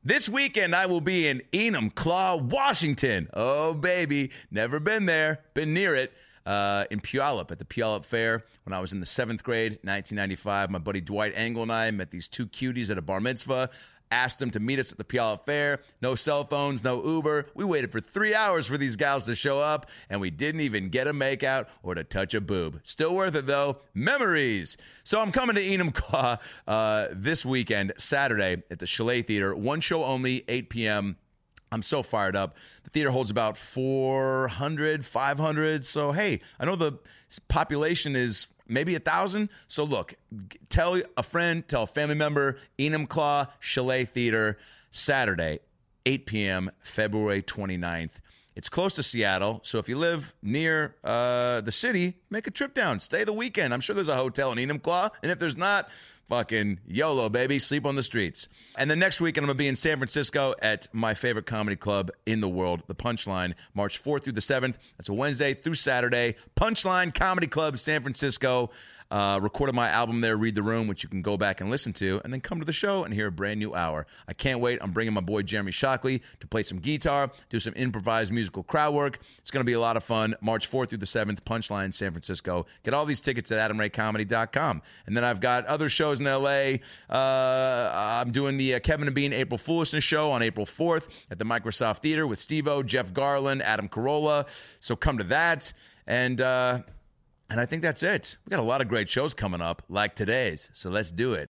This weekend, I will be in Enumclaw, Washington. Oh, baby. Never been there. Been near it. In Puyallup, at the Puyallup Fair. When I was in the 7th grade, 1995, my buddy Dwight Engel and I met these two cuties at a bar mitzvah. Asked them to meet us at the Puyallup Fair. No cell phones, no Uber. We waited for 3 hours for these gals to show up, and we didn't even get a makeout or to touch a boob. Still worth it, though. Memories. So I'm coming to Enumclaw this weekend, Saturday, at the Chalet Theater. One show only, 8 p.m., I'm so fired up. The theater holds about 400, 500. So, hey, I know the population is maybe 1,000. So, look, tell a friend, tell a family member, Enumclaw Chalet Theater, Saturday, 8 p.m., February 29th. It's close to Seattle, so if you live near the city, make a trip down. Stay the weekend. I'm sure there's a hotel in Enumclaw, and if there's not, fucking YOLO, baby. Sleep on the streets. And then next weekend, I'm going to be in San Francisco at my favorite comedy club in the world, The Punchline, March 4th through the 7th. That's a Wednesday through Saturday. Punchline Comedy Club, San Francisco. Recorded my album there, Read the Room, which you can go back and listen to, and then come to the show and hear a brand new hour. I can't wait. I'm bringing my boy Jeremy Shockley to play some guitar, do some improvised musical crowd work. It's going to be a lot of fun. March 4th through the 7th, Punchline, San Francisco. Get all these tickets at adamraycomedy.com. And then I've got other shows in L.A. I'm doing the Kevin and Bean April Foolishness show on April 4th at the Microsoft Theater with Steve-O, Jeff Garland, Adam Carolla. So come to that. And I think that's it. We got a lot of great shows coming up, like today's. So let's do it.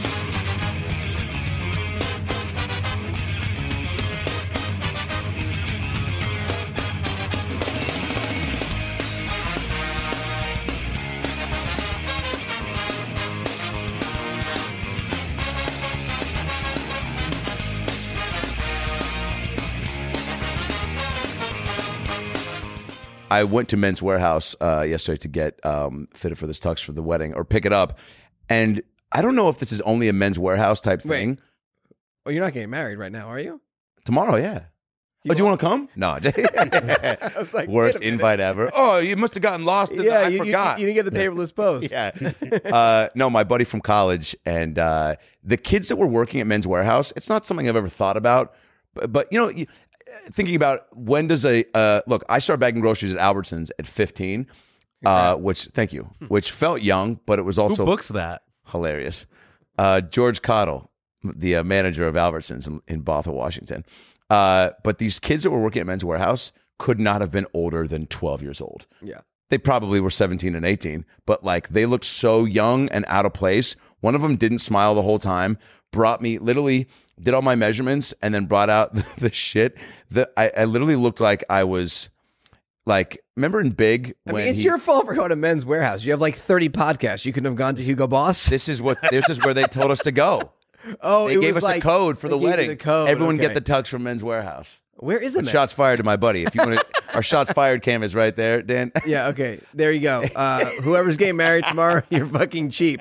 I went to Men's Warehouse yesterday to get fitted for this tux for the wedding, or pick it up. And I don't know if this is only a Men's Warehouse type thing. Wait. Oh, you're not getting married right now, are you? Tomorrow, yeah. Do you want to come? No. I was like, worst invite ever. Oh, you must have gotten lost. I forgot. You didn't get the paperless post. Yeah. No, my buddy from college and the kids that were working at Men's Warehouse, it's not something I've ever thought about. But you know, thinking about when does look, I started bagging groceries at Albertsons at 15, which felt young, but it was also who books that? Hilarious. George Cottle, the manager of Albertsons in Bothell, Washington. But these kids that were working at Men's Warehouse could not have been older than 12 years old. Yeah. They probably were 17 and 18, but like they looked so young and out of place. One of them didn't smile the whole time, literally did all my measurements and then brought out the shit that I literally looked like I was like, remember in Big? When it's your fault for going to Men's Warehouse. You have like 30 podcasts. You couldn't have gone to Hugo Boss. This is where they told us to go. Oh, they gave us a code for the wedding. The code. Everyone get the tux from Men's Warehouse. Where is it? Shots fired to my buddy. If you want to, our shots fired cam is right there, Dan. Yeah. Okay. There you go. Whoever's getting married tomorrow, you're fucking cheap.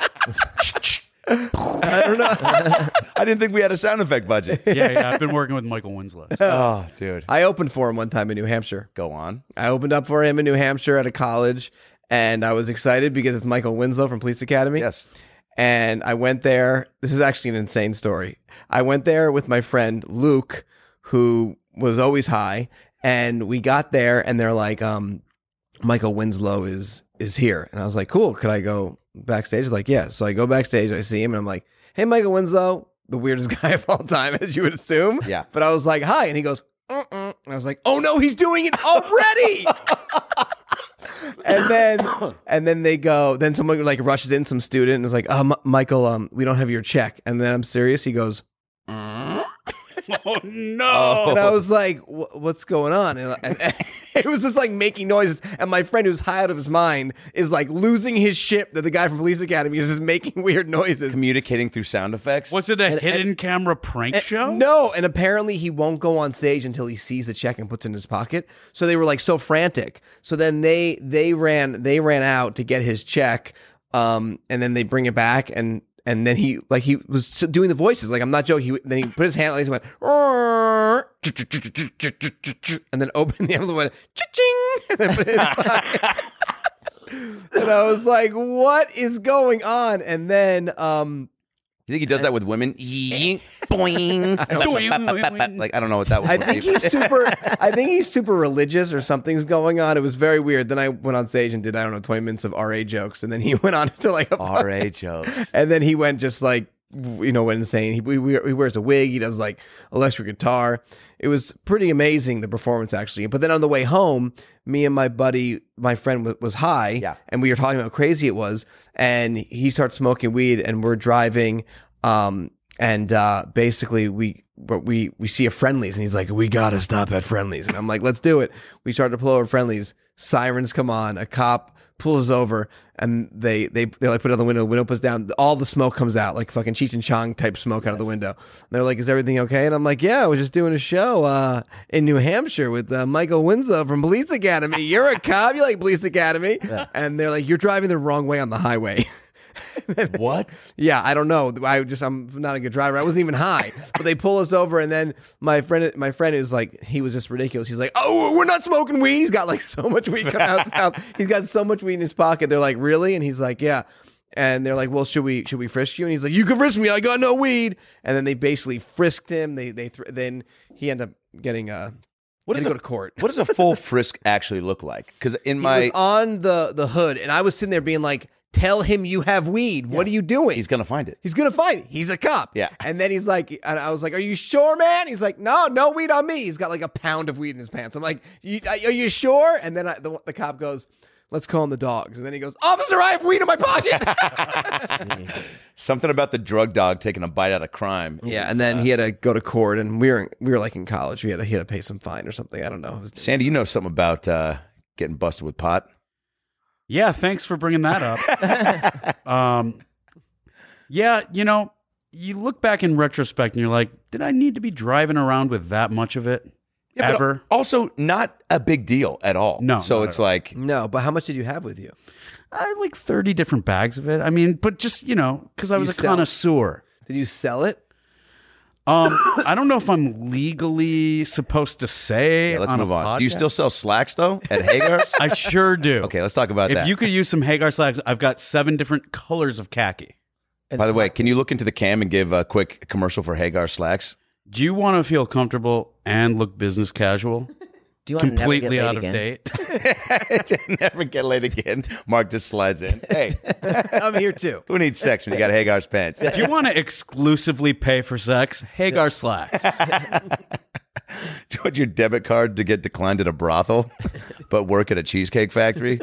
I don't know. I didn't think we had a sound effect budget. Yeah. I've been working with Michael Winslow. Oh, dude. I opened for him one time in New Hampshire. Go on. I opened up for him in New Hampshire at a college, and I was excited because it's Michael Winslow from Police Academy. Yes. And I went there. This is actually an insane story. I went there with my friend Luke, who was always high, and we got there, and they're like, Michael Winslow is here. And I was like, cool, could I go backstage? He's like, yeah. So I go backstage, I see him, and I'm like, hey, Michael Winslow, the weirdest guy of all time, as you would assume. Yeah. But I was like, hi. And he goes, And I was like, oh no, he's doing it already. And then they go, then someone like rushes in, some student, and is like, Michael, we don't have your check. And then I'm serious. He goes, oh no. And I was like, what's going on? And it was just like making noises. And my friend who's high out of his mind is like losing his shit that the guy from Police Academy is just making weird noises. Communicating through sound effects. Was it a hidden camera prank show? No. And apparently he won't go on stage until he sees the check and puts it in his pocket. So they were like so frantic. So then they ran out to get his check. And then they bring it back and then he was doing the voices. Like, I'm not joking. Then he put his hand on it and went, and then opened the envelope and went, cha-ching, and then put it in his pocket. And I was like, what is going on? And then You think he does that with women? Boing. Like I don't know what that was. I think he's super religious or something's going on. It was very weird. Then I went on stage and did 20 minutes of RA jokes, and then he went on to like a RA jokes. and then he went just like went insane. He wears a wig. He does like electric guitar. It was pretty amazing, the performance actually. But then on the way home, me and my friend was high, and we were talking about how crazy it was. And he starts smoking weed, and we're driving, and basically we see a Friendlies, and he's like, "We gotta stop at Friendlies," and I'm like, "Let's do it." We start to pull over Friendlies. Sirens come on. A cop pulls us over, and they like put it on the window. The window puts down. All the smoke comes out, like fucking Cheech and Chong type smoke out of the window. And they're like, "Is everything okay?" And I'm like, "Yeah, I was just doing a show in New Hampshire with Michael Winslow from Police Academy. You're a cop. You like Police Academy?" And they're like, "You're driving the wrong way on the highway." What? Yeah, I don't know. I'm not a good driver. I wasn't even high. But they pull us over, and then my friend is like, he was just ridiculous. He's like, "Oh, we're not smoking weed." He's got like so much weed coming out his mouth. He's got so much weed in his pocket. They're like, "Really?" And he's like, "Yeah." And they're like, "Well, should we frisk you?" And he's like, "You can frisk me. I got no weed." And then they basically frisked him. Then he ended up getting What does go to court. What does a full frisk actually look like? Because in He my was on the hood, and I was sitting there being like, "Tell him you have weed. What are you doing?" he's gonna find it. He's gonna find it. He's a cop. Yeah. And then he's like, and I was like, "Are you sure, man?" He's like, No weed on me." He's got like a pound of weed in his pants. I'm like, "Are you sure?" And then the cop goes, "Let's call him the dogs." And then he goes, "Officer, I have weed in my pocket." Something about the drug dog taking a bite out of crime. Yeah. And then he had to go to court, and we were like in college. He had to pay some fine or something. I don't know. Sandy, you know something about getting busted with pot? Yeah, thanks for bringing that up. Yeah, you look back in retrospect and you're like, did I need to be driving around with that much of it? Yeah, but ever? Also, not a big deal at all. No, So not it's at all. like, No, but how much did you have with you? I had like 30 different bags of it. I mean, but just, because I was You a sell- connoisseur. Did you sell it? I don't know if I'm legally supposed to say. yeah, let's on move a on. Do you podcast. still sell slacks, though, at Hagar's? I sure do. Okay, let's talk about If that. you could use some Hagar slacks, I've got 7 different colors of khaki. By the way, can you look into the cam and give a quick commercial for Hagar slacks? Do you want to feel comfortable and look business casual? Do you want to never get Completely laid out of again? date. Never get laid again. Mark just slides in. Hey, I'm here too. who needs sex when you got Hagar's pants? Do you want to exclusively pay for sex? Hagar slacks. Do you want your debit card to get declined at a brothel, but work at a cheesecake factory?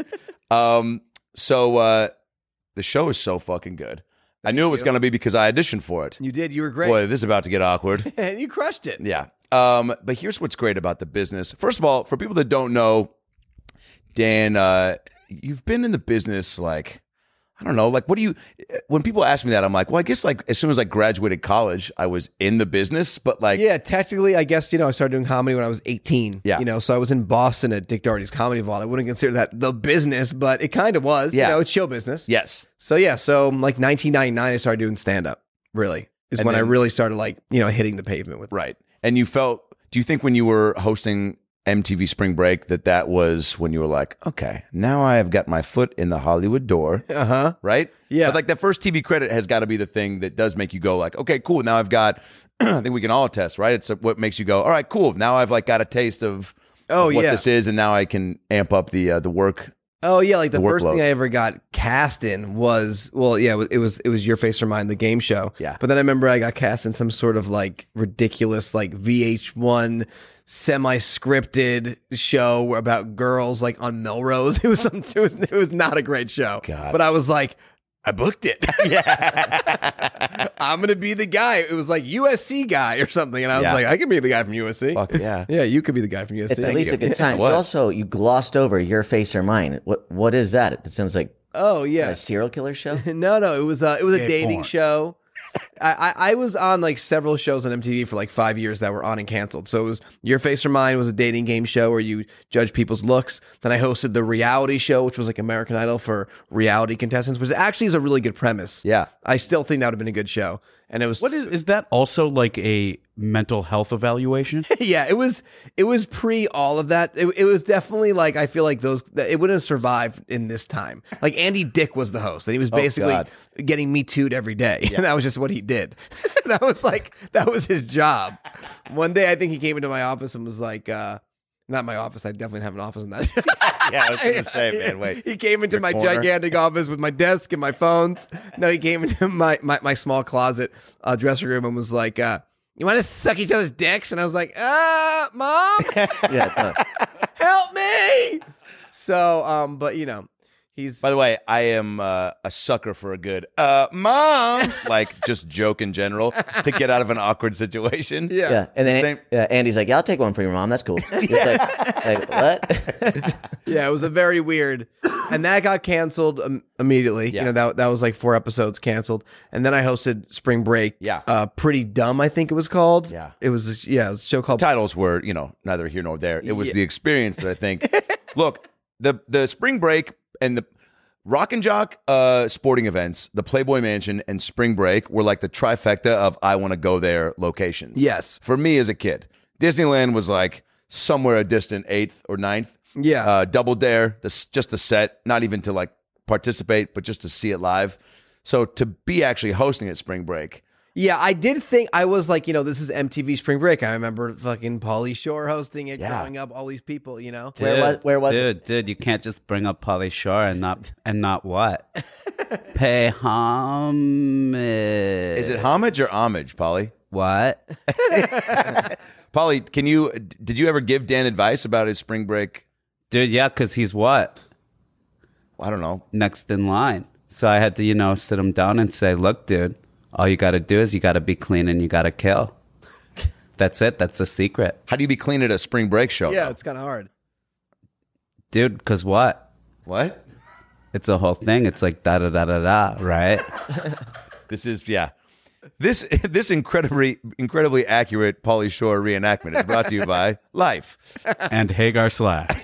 So the show is so fucking good. I knew it was going to be because I auditioned for it. You did. You were great. Boy, this is about to get awkward. And you crushed it. Yeah. But here's what's great about the business. First of all, for people that don't know, Dan, you've been in the business like, I don't know, like what do you, when people ask me that, I'm like, well, I guess like as soon as I graduated college, I was in the business, but like, Yeah, technically, I guess, I started doing comedy when I was 18. Yeah. So I was in Boston at Dick Doherty's Comedy Vault. I wouldn't consider that the business, but it kind of was. Yeah. It's show business. yes. So like 1999, I started doing stand-up, really, is And when I then- really started like, hitting the pavement with Right. And do you think when you were hosting MTV Spring Break that was when you were like, okay, now I have got my foot in the Hollywood door, Uh-huh. right? Yeah. But like that first TV credit has got to be the thing that does make you go like, okay, cool. Now I've got, I think we can all attest, right? It's what makes you go, all right, cool. Now I've like got a taste of what yeah. this is, and now I can amp up the work. Oh yeah, like the first workload. thing I ever got cast in was it was Your Face or Mine, the game show. Yeah. But then I remember I got cast in some sort of like ridiculous like VH1 semi-scripted show about girls like on Melrose. It was not a great show. God. But I was like, I booked it. Yeah. I'm gonna be the guy. It was like USC guy or something, and I was Yeah. like, I can be the guy from USC. Fuck yeah. Yeah, you could be the guy from USC. It's at least you. a good time. It You was. also, you glossed over Your Face or Mine. What is that? It sounds like Oh yeah. a serial killer show. No, it was a Gay dating porn. show. I was on like several shows on MTV for like 5 years that were on and canceled. So it was Your Face or Mine was a dating game show where you judge people's looks. Then I hosted the reality show, which was like American Idol for reality contestants, which actually is a really good premise. Yeah. I still think that would have been a good show. and it was What is that also like a mental health evaluation? yeah, it was pre all of that. It was definitely like, I feel like it wouldn't have survived in this time. Like Andy Dick was the host, and he was basically God. getting Me Too'd every day, and that was just what he did. that was his job. One day, I think he came into my office and was like, not my office. I definitely have an office in that. Yeah, I was going to say, man, wait. He came into Your my corner? gigantic office with my desk and my phones. No, he came into my small closet dressing room and was like, you want to suck each other's dicks? And I was like, Mom, Yeah. help me. So, but he's By the way, I am a sucker for a good mom, like just joke in general to get out of an awkward situation. Yeah. And then Same. Andy's like, yeah, I'll take one for your mom. That's cool. He's like, what? yeah, it was a very weird, and that got canceled immediately. Yeah. That was like 4 episodes canceled, and then I hosted Spring Break. Yeah. Pretty Dumb, I think it was called. Yeah. it was a show called. Titles were, neither here nor there. It was the experience that I think. Look, the Spring Break and the Rock and Jock sporting events, the Playboy Mansion and Spring Break were like the trifecta of I want to go there locations. Yes. For me as a kid, Disneyland was like somewhere a distant 8th or 9th. Yeah. Double Dare, just the set, not even to like participate, but just to see it live. So to be actually hosting at Spring Break. Yeah, I did think, I was like, this is MTV Spring Break. I remember fucking Pauly Shore hosting it, growing up, all these people, Where was it? Dude, you can't just bring up Pauly Shore and not what? Pay homage. Is it homage or homage, Polly? What? Polly, did you ever give Dan advice about his Spring Break? Dude, yeah, because he's what? I don't know. Next in line. So I had to, sit him down and say, look, dude, all you got to do is you got to be clean and you got to kill. That's it. That's the secret. How do you be clean at a Spring Break show? Yeah, though? it's kind of hard. Dude, because what? What? It's a whole thing. It's like da-da-da-da-da, right? This is, yeah. This incredibly accurate Pauly Shore reenactment is brought to you by Life. And Hagar Slacks.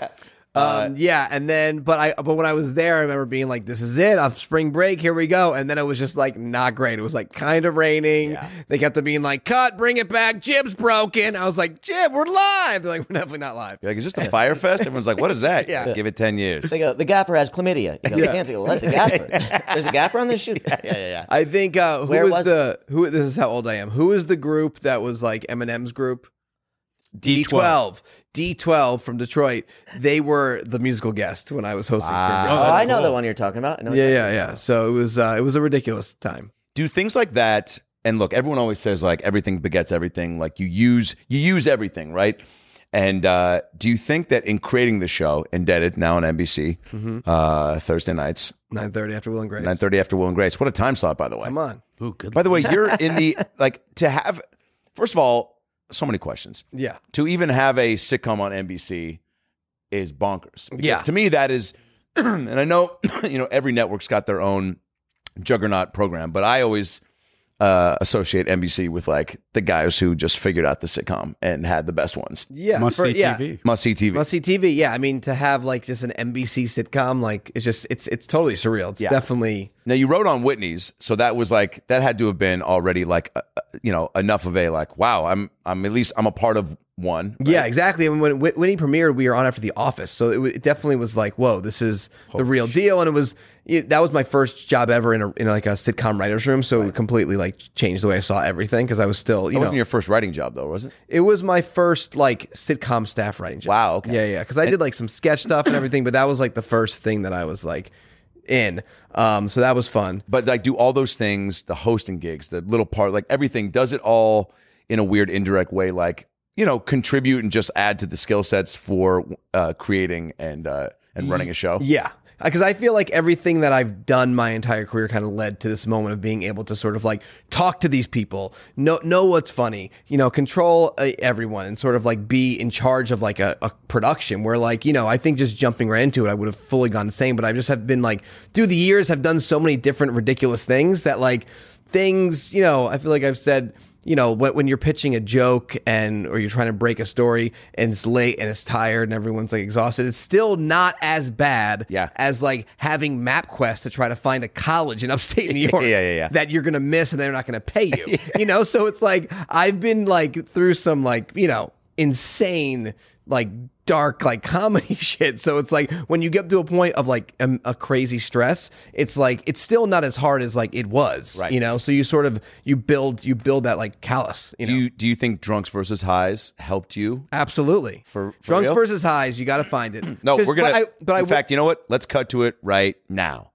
Yeah, and then, but when I was there, I remember being like, "This is it, off Spring Break, here we go." And then it was just like not great. It was like kind of raining. Yeah. They kept on being like, "Cut, bring it back, Jib's broken." I was like, "Jib, we're live." They're like, "We're definitely not live." You're like, is this the Fire Fest? Everyone's like, what is that? Yeah. Give it 10 years. They go, the gaffer has chlamydia. You can't go, what? The gaffer? There's a gaffer on this shoot? Yeah. I think Where was who? This is how old I am. Who is the group that was like Eminem's group? D12 from Detroit. They were the musical guest when I was hosting. Spring Break. Oh, I know the one you're talking about. I know Yeah. So it was a ridiculous time. Do things like that, and look, everyone always says like everything begets everything. Like you use everything, right? And do you think that in creating the show, Indebted, now on NBC, Thursday nights, 9:30 after Will and Grace. 9:30 after Will and Grace. What a time slot, by the way. Come on. Ooh, good. By the way, you're in the, like, to have, first of all, so many questions. Yeah. To even have a sitcom on NBC is bonkers. Because Yeah. to me, that is, and I know, every network's got their own juggernaut program, but I always associate NBC with like the guys who just figured out the sitcom and had the best ones. Yeah. Must see TV. Must see TV. Must see TV. Yeah. I mean, to have like just an NBC sitcom, like it's totally surreal. It's Yeah. definitely. Now you wrote on Whitney's, so that was like that had to have been already like enough of a like wow, I'm at least I'm a part of one. Right? Yeah, exactly. And when Whitney premiered, we were on after The Office, so it definitely was like, whoa, this is the real deal. And that was my first job ever in like a sitcom writers room, so it completely like changed the way I saw everything because I was still It wasn't your first writing job though, was it? It was my first like sitcom staff writing job. Wow, okay. Yeah. Because I did like some sketch stuff and everything, but that was like the first thing that I was like in. So that was fun. But like, do all those things, the hosting gigs, the little part, like everything, does it all in a weird indirect way, like contribute and just add to the skill sets for creating and running a show? Yeah. Because I feel like everything that I've done my entire career kind of led to this moment of being able to sort of like talk to these people, know what's funny, control everyone and sort of like be in charge of like a production where like, I think just jumping right into it, I would have fully gone insane, but I just have been like, through the years, I've done so many different ridiculous things that like things, I feel like I've said, when you're pitching a joke or you're trying to break a story and it's late and it's tired and everyone's like exhausted, it's still not as bad as like having MapQuest to try to find a college in upstate New York that you're going to miss and they're not going to pay you. So it's like I've been like through some like, insane like dark like comedy shit. So it's like when you get to a point of like a crazy stress, it's like it's still not as hard as like it was, right. So you sort of you build that like callus. Do you think Drunks versus Highs helped you? Absolutely. For Drunks real? versus Highs, you got to find it. No, we're gonna. In fact, you know what? Let's cut to it right now.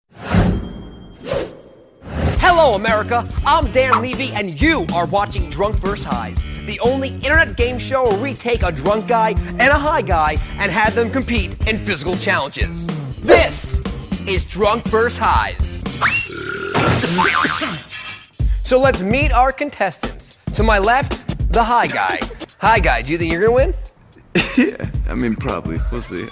Hello, America. I'm Dan Levy, and you are watching Drunk vs. Highs, the only internet game show where we take a drunk guy and a high guy and have them compete in physical challenges. This is Drunk vs. Highs. So let's meet our contestants. To my left, the high guy. Hi, guy. Do you think you're gonna win? Yeah, I mean, probably. We'll see.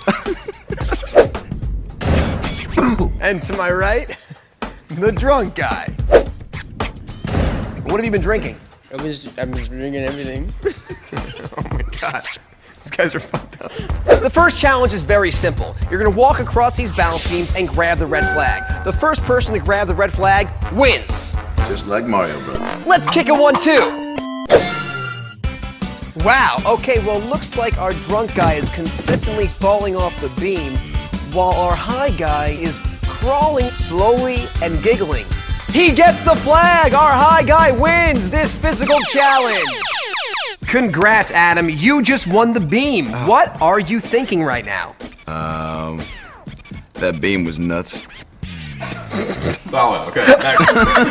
And to my right, the drunk guy. What have you been drinking? I've been drinking everything. Oh my God. These guys are fucked up. The first challenge is very simple. You're gonna walk across these balance beams and grab the red flag. The first person to grab the red flag wins. Just like Mario Bros. Let's kick a 1-2. Wow, okay, well, looks like our drunk guy is consistently falling off the beam, while our high guy is crawling slowly and giggling. He gets the flag! Our high guy wins this physical challenge! Congrats, Adam. You just won the beam. What are you thinking right now? That beam was nuts. Solid. Okay, next.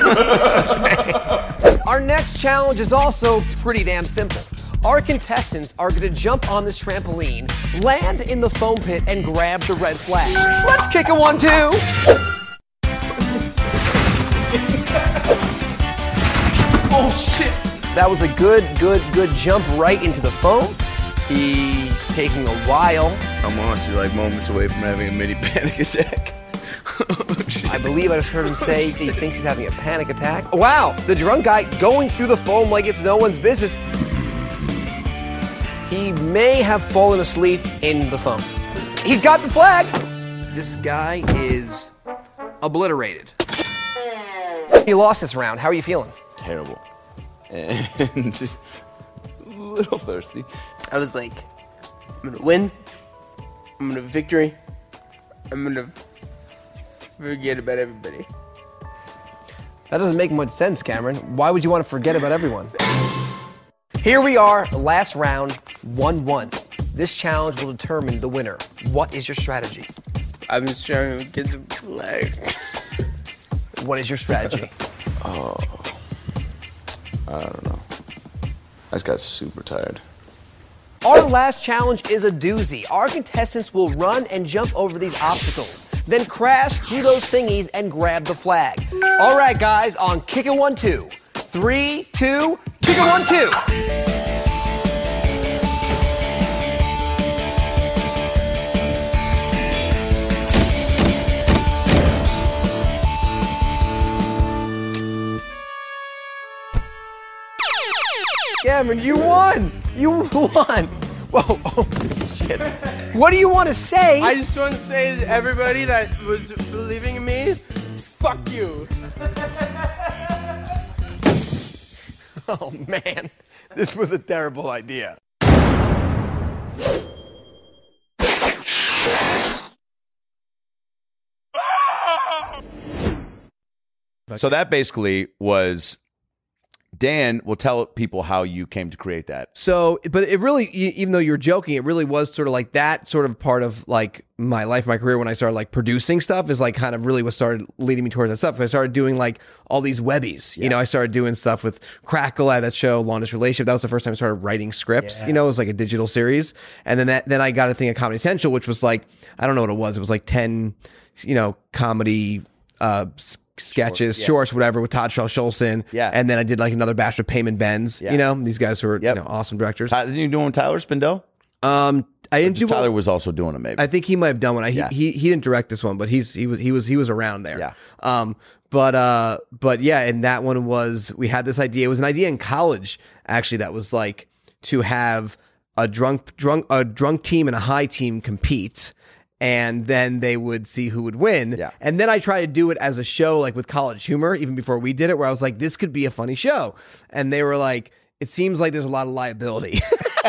Okay. Our next challenge is also pretty damn simple. Our contestants are going to jump on this trampoline, land in the foam pit, and grab the red flag. Let's kick a 1-2. Oh shit! That was a good jump right into the foam. He's taking a while. I'm honestly like moments away from having a mini panic attack. I believe I just heard him say he thinks he's having a panic attack. Wow, the drunk guy going through the foam like it's no one's business. He may have fallen asleep in the foam. He's got the flag. This guy is obliterated. He lost this round. How are you feeling? Terrible. And a little thirsty. I was like, I'm gonna win. I'm gonna victory. I'm gonna forget about everybody. That doesn't make much sense, Cameron. Why would you want to forget about everyone? Here we are, last round, 1-1. This challenge will determine the winner. What is your strategy? I'm just trying to get the flag. What is your strategy? Oh, I don't know. I just got super tired. Our last challenge is a doozy. Our contestants will run and jump over these obstacles, then crash through those thingies and grab the flag. All right, guys, on Kick It 1-2. 3, 2, Kick It 1-2. Cameron, you won! You won! Whoa, oh, shit. What do you want to say? I just want to say to everybody that was believing in me, fuck you. Oh, man. This was a terrible idea. So that basically was... Dan will tell people how you came to create that. So, but it really, even though you were joking, it really was sort of like that sort of part of like my life, my career when I started like producing stuff is like kind of really what started leading me towards that stuff. I started doing like all these webbies, you know, I started doing stuff with Crackle. I had that show, Long Distance Relationship. That was the first time I started writing scripts, you know, it was like a digital series. And then I got a thing at Comedy Central, which was like, I don't know what it was. It was like 10, you know, comedy, sketches, shorts, whatever, with Todd Schulson. Yeah. And then I did like another batch with Payman Benz. Yeah. You know, these guys who are you know, awesome directors. Did you do one with Tyler Spindell? I didn't do Tyler was also doing it. Maybe I think he might have done one. Yeah. He didn't direct this one, but he was around there. Yeah. But yeah, and that one was, we had this idea. It was an idea in college actually that was like to have a drunk team and a high team compete, and then they would see who would win. Yeah. And then I tried to do it as a show, like with College Humor, even before we did it, where I was like, this could be a funny show. And they were like, it seems like there's a lot of liability.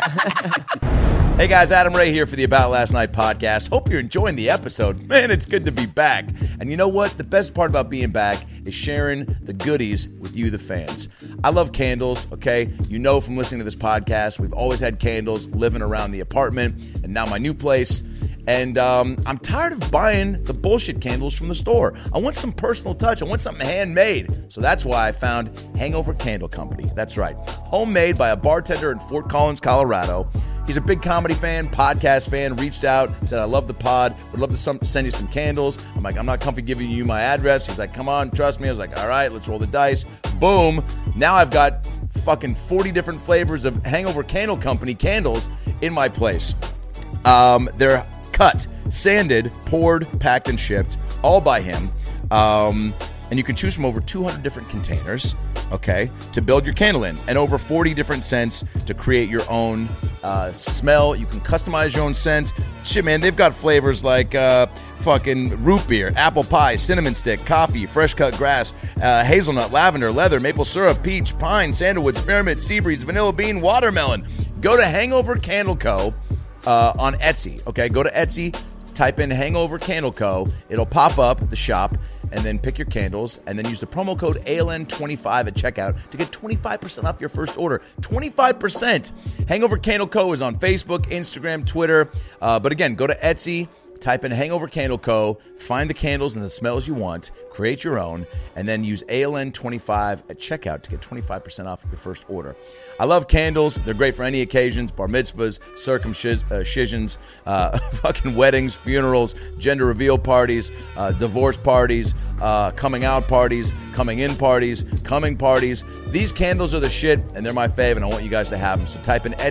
Hey guys, Adam Ray here for the About Last Night podcast. Hope you're enjoying the episode. Man, it's good to be back. And you know what? The best part about being back is sharing the goodies with you, the fans. I love candles, okay? You know from listening to this podcast, we've always had candles living around the apartment and now my new place. And I'm tired of buying the bullshit candles from the store. I want some personal touch. I want something handmade. So that's why I found Hangover Candle Company. That's right. Homemade by a bartender in Fort Collins, Colorado. He's a big comedy fan, podcast fan, reached out, said, I love the pod, would love to send you some candles. I'm like, I'm not comfy giving you my address. He's like, come on, trust me. I was like, all right, let's roll the dice. Boom. Now I've got fucking 40 different flavors of Hangover Candle Company candles in my place. They're cut, sanded, poured, packed, and shipped, all by him. And you can choose from over 200 different containers, okay, to build your candle in, and over 40 different scents to create your own smell. You can customize your own scent. Shit, man, they've got flavors like fucking root beer, apple pie, cinnamon stick, coffee, fresh cut grass, hazelnut, lavender, leather, maple syrup, peach, pine, sandalwood, spearmint, sea breeze, vanilla bean, watermelon. Go to Hangover Candle Co. On Etsy, okay? Go to Etsy, type in Hangover Candle Co. It'll pop up the shop, and then pick your candles, and then use the promo code ALN25 at checkout to get 25% off your first order. 25%! Hangover Candle Co. is on Facebook, Instagram, Twitter. But again, go to Etsy, type in Hangover Candle Co., find the candles and the smells you want, create your own, and then use ALN25 at checkout to get 25% off your first order. I love candles. They're great for any occasions, bar mitzvahs, circumcisions, fucking weddings, funerals, gender reveal parties, divorce parties, coming out parties, coming in parties, coming parties. These candles are the shit, and they're my fave, and I want you guys to have them. So type in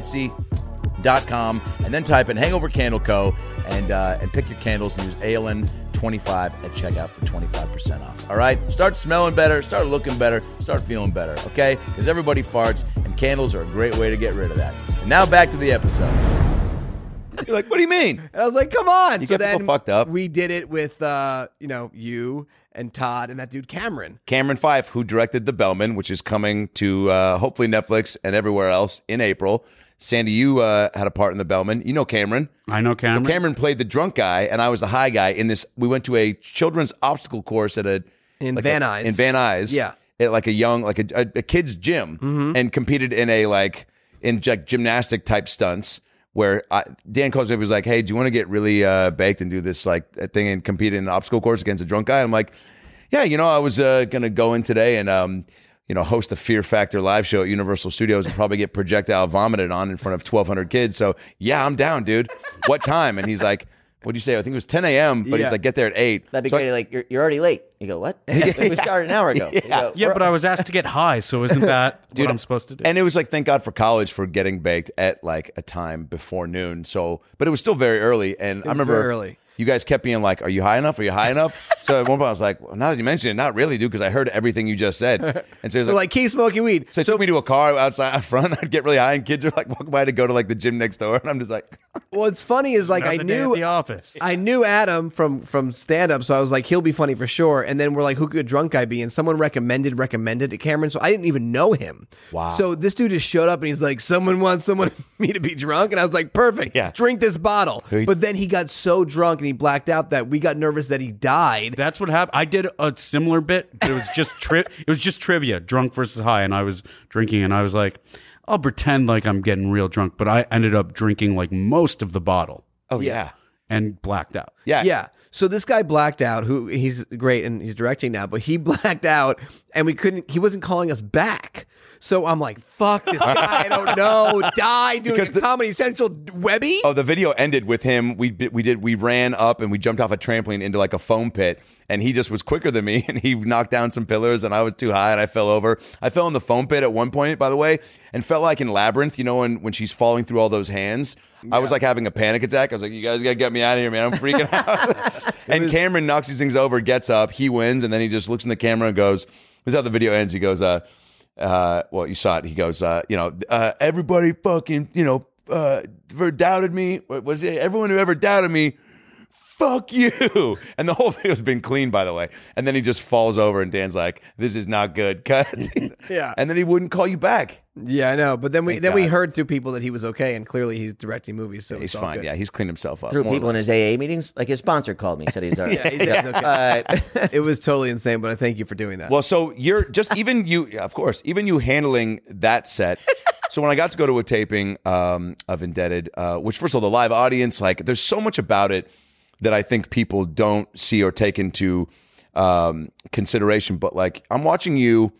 Etsy.com and then type in Hangover Candle Co. and pick your candles and use ALN25 at checkout for 25% off. All right? Start smelling better, start looking better, start feeling better, okay? Because everybody farts, and candles are a great way to get rid of that. And now back to the episode. You're like, what do you mean? And I was like, come on. You get people fucked up. We did it with, you and Todd and that dude Cameron. Cameron Fife, who directed The Bellman, which is coming to hopefully Netflix and everywhere else in April. Sandy, you had a part in The Bellman. You know Cameron. I know Cameron. So Cameron played the drunk guy, and I was the high guy in this. We went to a children's obstacle course at Van Nuys. In Van Nuys. Yeah. At like a kid's gym, and competed in gymnastic type stunts. Where Dan calls me, was like, "Hey, do you want to get really baked and do this like thing and compete in an obstacle course against a drunk guy?" I'm like, "Yeah, I was gonna go in today and host a Fear Factor live show at Universal Studios and probably get projectile vomited on in front of 1,200 kids. So yeah, I'm down, dude. What time?" And he's like, "What'd you say?" I think it was 10 a.m. But he's like, "Get there at 8." That'd be great. Like you're already late. You go, what? We started an hour ago. Yeah. Yeah, but I was asked to get high, so isn't that what I'm supposed to do? And it was like, thank God for college for getting baked at like a time before noon. So, but it was still very early. And I remember very early. You guys kept being like, "Are you high enough? Are you high enough?" So at one point I was like, "Well, now that you mention it, not really, dude, because I heard everything you just said." And so he was So like, keep smoking weed. So he took me to a car outside out front. I'd get really high, and kids are like walking by to go to like the gym next door, and I'm just like, What's funny is like Another day at the office. I knew Adam from stand up, so I was like, he'll be funny for sure. And then we're like, who could a drunk guy be? And someone recommended to Cameron, so I didn't even know him. Wow. So this dude just showed up and he's like, someone wants me to be drunk, and I was like, perfect. Yeah. Drink this bottle. But then he got so drunk and he blacked out that we got nervous that he died. That's what happened. I did a similar bit, but it was just trivia, drunk versus high, and I was drinking, and I was like, I'll pretend like I'm getting real drunk, but I ended up drinking like most of the bottle. "Oh yeah, And blacked out. yeah, Yeah. So this guy blacked out, who he's great and he's directing now, but he blacked out and he wasn't calling us back. So I'm like, fuck this guy. I don't know. Die doing Because the- Comedy Central Webby. Oh, the video ended with him. We ran up and we jumped off a trampoline into like a foam pit, and he just was quicker than me, and he knocked down some pillars, and I was too high, and I fell over. I fell in the foam pit at one point, by the way, and felt like in Labyrinth. You know, when she's falling through all those hands, I was like having a panic attack. I was like, "You guys gotta get me out of here, man! I'm freaking out." And Cameron knocks these things over, gets up, he wins, and then he just looks in the camera and goes, "This is how the video ends." He goes, well, you saw it. He goes, everybody fucking, doubted me. What was it? Everyone who ever doubted me, fuck you. And the whole video's been clean, by the way. And then he just falls over, and Dan's like, this is not good. Cut. Yeah. And then he wouldn't call you back. Yeah, I know. But then we Thank we God. heard through people that he was okay, and clearly he's directing movies, so He's it's all fine. good. Yeah, he's cleaned himself up. Through more or people in less. his AA meetings, like his sponsor called me, said he's all right. Yeah, he's okay. All right. It was totally insane, but I thank you for doing that. Well, so you're just even you, yeah, of course, even you handling that set. So when I got to go to a taping of Indebted, which first of all, the live audience, like, there's so much about it that I think people don't see or take into consideration. But like, I'm watching you,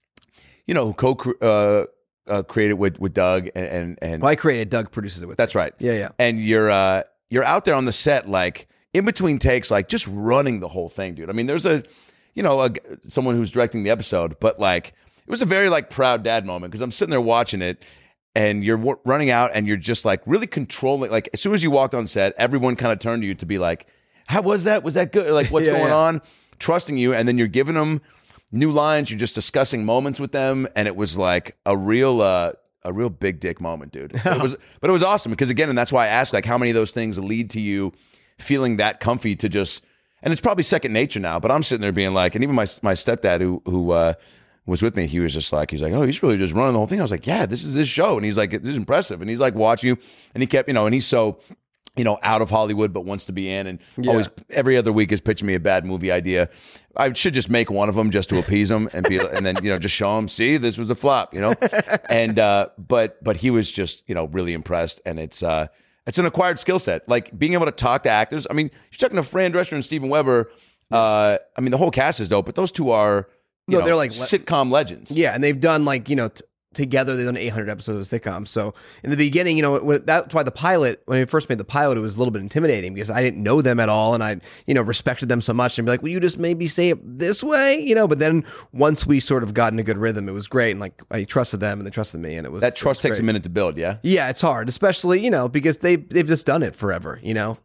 created with Doug and Well, I created. Doug produces it with. that's me. right. Yeah. And you're out there on the set, like in between takes, like just running the whole thing, dude. I mean, there's someone who's directing the episode, but like it was a very like proud dad moment because I'm sitting there watching it, and you're running out, and you're just like really controlling. Like as soon as you walked on set, everyone kind of turned to you to be like, "How was that? Was that good? Like what's Yeah, going yeah. on?" Trusting you, and then you're giving them new lines. You're just discussing moments with them, and it was like a real big dick moment, dude. But it was awesome because again, and that's why I asked, like, how many of those things lead to you feeling that comfy to just, and it's probably second nature now. But I'm sitting there being like, and even my stepdad who was with me, he was like, oh, he's really just running the whole thing. I was like, yeah, this is his show, and he's like, this is impressive, and he's like watching you, and he kept, and he's so. Out of Hollywood, but wants to be in, and always every other week is pitching me a bad movie idea. I should just make one of them just to appease him and and then just show him, see, this was a flop, and but he was just really impressed, and it's an acquired skill set, like being able to talk to actors. I mean, you're talking to Fran Drescher and Steven Weber. I mean, the whole cast is dope, but those two are they're like sitcom legends. Yeah, and they've done like together they've done 800 episodes of sitcoms. So in the beginning, that's why the pilot, when we first made the pilot, it was a little bit intimidating because I didn't know them at all, and I respected them so much, and be like, will you just maybe say it this way, But then once we sort of got in a good rhythm, it was great, and like I trusted them and they trusted me, and it was That trust takes a great. minute to build. Yeah. Yeah, it's hard, especially because they've just done it forever,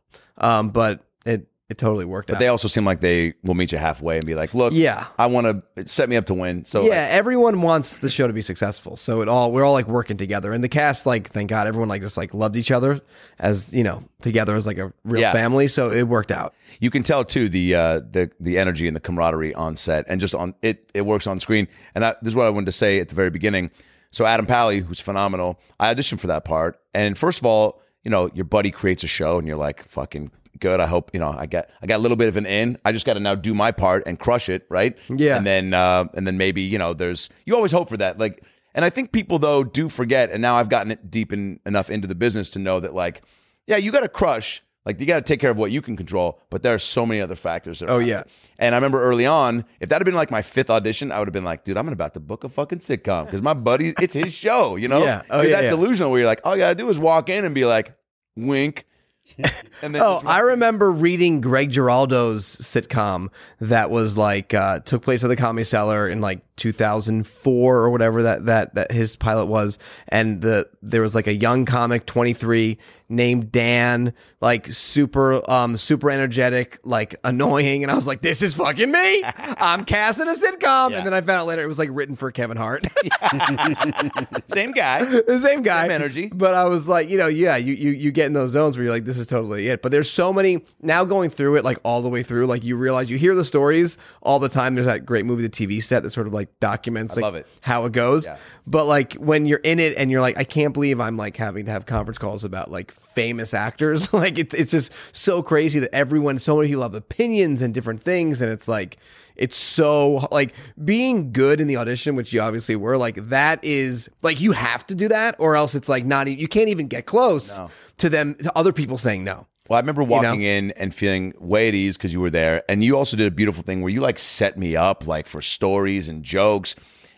but it totally worked out. But they also seem like they will meet you halfway and be like, look, Yeah. I want to set me up to win. So Yeah, everyone wants the show to be successful. So we're all like working together. And the cast, like, thank God, everyone like just like loved each other as, together as like a real Yeah. family. So it worked out. you can tell too the energy and the camaraderie on set, and just on it works on screen. And this is what I wanted to say at the very beginning. So Adam Pally, who's phenomenal, I auditioned for that part. And first of all, your buddy creates a show, and you're like, fucking good. I hope I got a little bit of an in. I just got to now do my part and crush it, right? Yeah. And then maybe there's, you always hope for that. Like, and I think people though do forget. And now I've gotten it deep enough into the business to know that, like, yeah, you got to crush. Like, you got to take care of what you can control, but there are so many other factors. That are yeah. And I remember early on, if that had been like my 5th audition, I would have been like, dude, I'm about to book a fucking sitcom because my buddy, it's his show, Yeah. Oh, You're yeah, that yeah. delusional where you're like, all you got to do is walk in and be like, wink. And then Oh, I remember reading Greg Giraldo's sitcom that was like took place at the Comedy Cellar in like 2004 or whatever that his pilot was, and there was like a young comic, 23, named Dan, like super energetic, like annoying, and I was like, this is fucking me. I'm casting a sitcom, and then I found out later it was like written for Kevin Hart. same guy. The same guy, Same energy. But I was like, you get in those zones where you're like, this is totally it. But there's so many now going through it, like all the way through, like you realize you hear the stories all the time. There's that great movie, The TV Set, that sort of like documents like love it. how it goes. Yeah. But like when you're in it and you're like, I can't believe I'm like having to have conference calls about like famous actors. Like it's just so crazy that so many people have opinions and different things, and it's like. It's so like being good in the audition, which you obviously were, like that is like you have to do that, or else it's like not you can't even get close to other people saying no. Well, I remember walking in and feeling way at ease because you were there, and you also did a beautiful thing where you like set me up like for stories and jokes,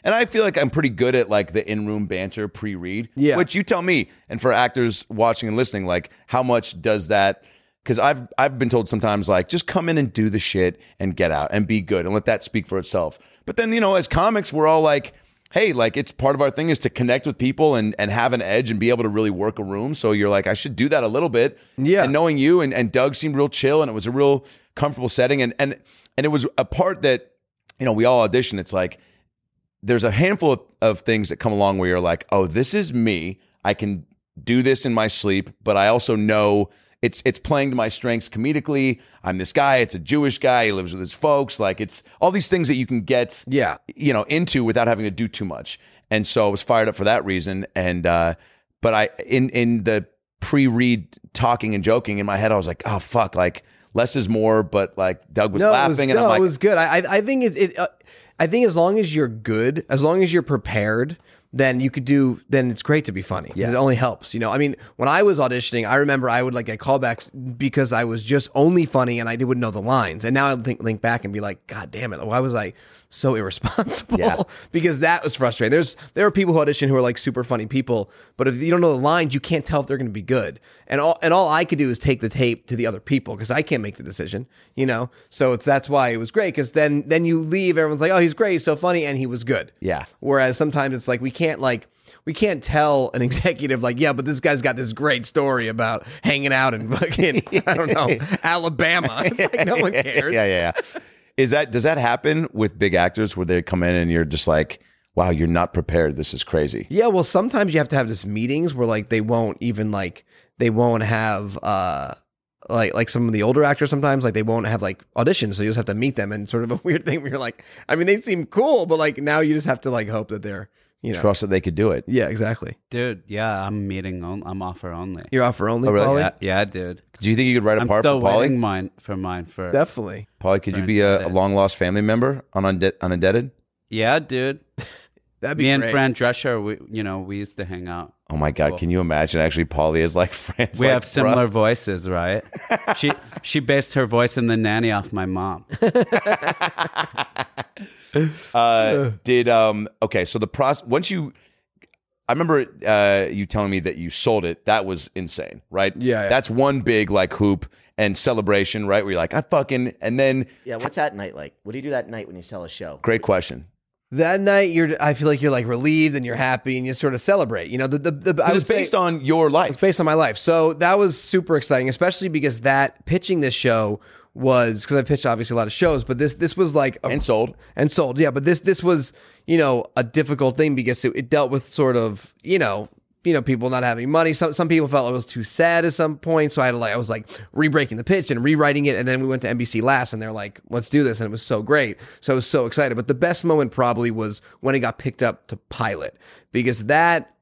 And I feel like I'm pretty good at like the in-room banter pre-read. Yeah. Which you tell me, and for actors watching and listening, like how much does that? Because I've been told sometimes like just come in and do the shit and get out and be good and let that speak for itself. But then as comics, we're all like, hey, like it's part of our thing is to connect with people and have an edge and be able to really work a room. So you're like, I should do that a little bit. Yeah. And knowing you and Doug seemed real chill and it was a real comfortable setting. And it was a part that, we all audition. It's like, there's a handful of things that come along where you're like, oh, this is me. I can do this in my sleep, but I also know it's playing to my strengths comedically. I'm this guy. It's a Jewish guy. He lives with his folks. Like it's all these things that you can get, into without having to do too much. And so I was fired up for that reason. And but I in the pre-read talking and joking in my head, I was like, oh fuck, like less is more. But like Doug was laughing, and I'm like, it was good. I think I think as long as you're good, as long as you're prepared, then it's great to be funny. Yeah. It only helps, I mean, when I was auditioning, I remember I would like get callbacks because I was just only funny and I wouldn't know the lines. And now I think back and be like, God damn it. Why was I so irresponsible? Yeah. Because that was frustrating. There are people who audition who are like super funny people, but if you don't know the lines, you can't tell if they're going to be good. And all I could do is take the tape to the other people because I can't make the decision, So that's why it was great because then you leave, everyone's like, oh, he's great, he's so funny, and he was good. Yeah. Whereas sometimes it's like we can't tell an executive like, yeah, but this guy's got this great story about hanging out in fucking I don't know, Alabama. It's like no one cares. Yeah. Does that happen with big actors where they come in and you're just like, wow, you're not prepared. This is crazy. Yeah, well, sometimes you have to have this meetings where like they won't have like some of the older actors sometimes like they won't have like auditions, so you just have to meet them and sort of a weird thing where you're like, I mean, they seem cool, but like now you just have to like hope that they're trust that they could do it. Yeah, exactly. Dude, yeah, I'm offer only. You're offer only, Oh, really? Pauly? Yeah, dude. Do you think you could write a part for I'm still waiting Pauly? mine for Definitely. Pauly, could you be a long lost family member on Unindebted? Yeah, dude. That'd be Me great. and Fran Drescher, we used to hang out. Oh my God! Cool. Can you imagine? Actually, Pauly is like friends. We like, have similar voices, right? She based her voice in The Nanny off my mom. Okay, so the process once you, I remember you telling me that you sold it. That was insane, right? Yeah. That's one big like hoop and celebration, right? Where you're like, and then Yeah, what's that night like? What do you do that night when you sell a show? great question. That night, I feel like you're like relieved and you're happy and you sort of celebrate. I It was would based say, on your life. It's based on my life. So that was super exciting, especially because pitching this show was, because I pitched obviously a lot of shows, but this was like And sold. yeah. But this was a difficult thing because it dealt with sort of people not having money. Some people felt it was too sad at some point, so I was like re-breaking the pitch and rewriting it, and then we went to NBC Last, and they're like, "Let's do this," and it was so great. So I was so excited. But the best moment probably was when it got picked up to pilot, because that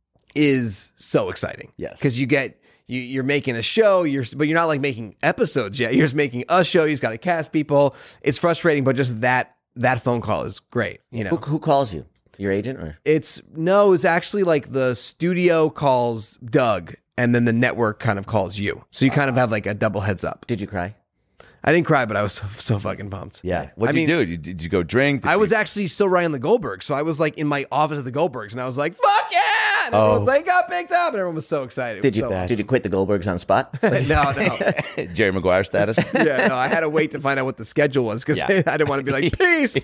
is so exciting. Yes, because you're making a show, but you're not like making episodes yet. You're just making a show. You've got to cast people. It's frustrating, but just that phone call is great. Who calls you? Your agent or? It's actually like the studio calls Doug and then the network kind of calls you. So you kind of have like a double heads up. Did you cry? I didn't cry, but I was so fucking pumped. Yeah. What did you do? Did you go drink? I was actually still writing the Goldbergs. So I was like in my office at the Goldbergs and I was like, fuck yeah! And everyone was like, got picked up. And everyone was so excited. Did you quit the Goldbergs on the spot? No. Jerry Maguire status? Yeah, no, I had to wait to find out what the schedule was because I didn't want to be like, peace.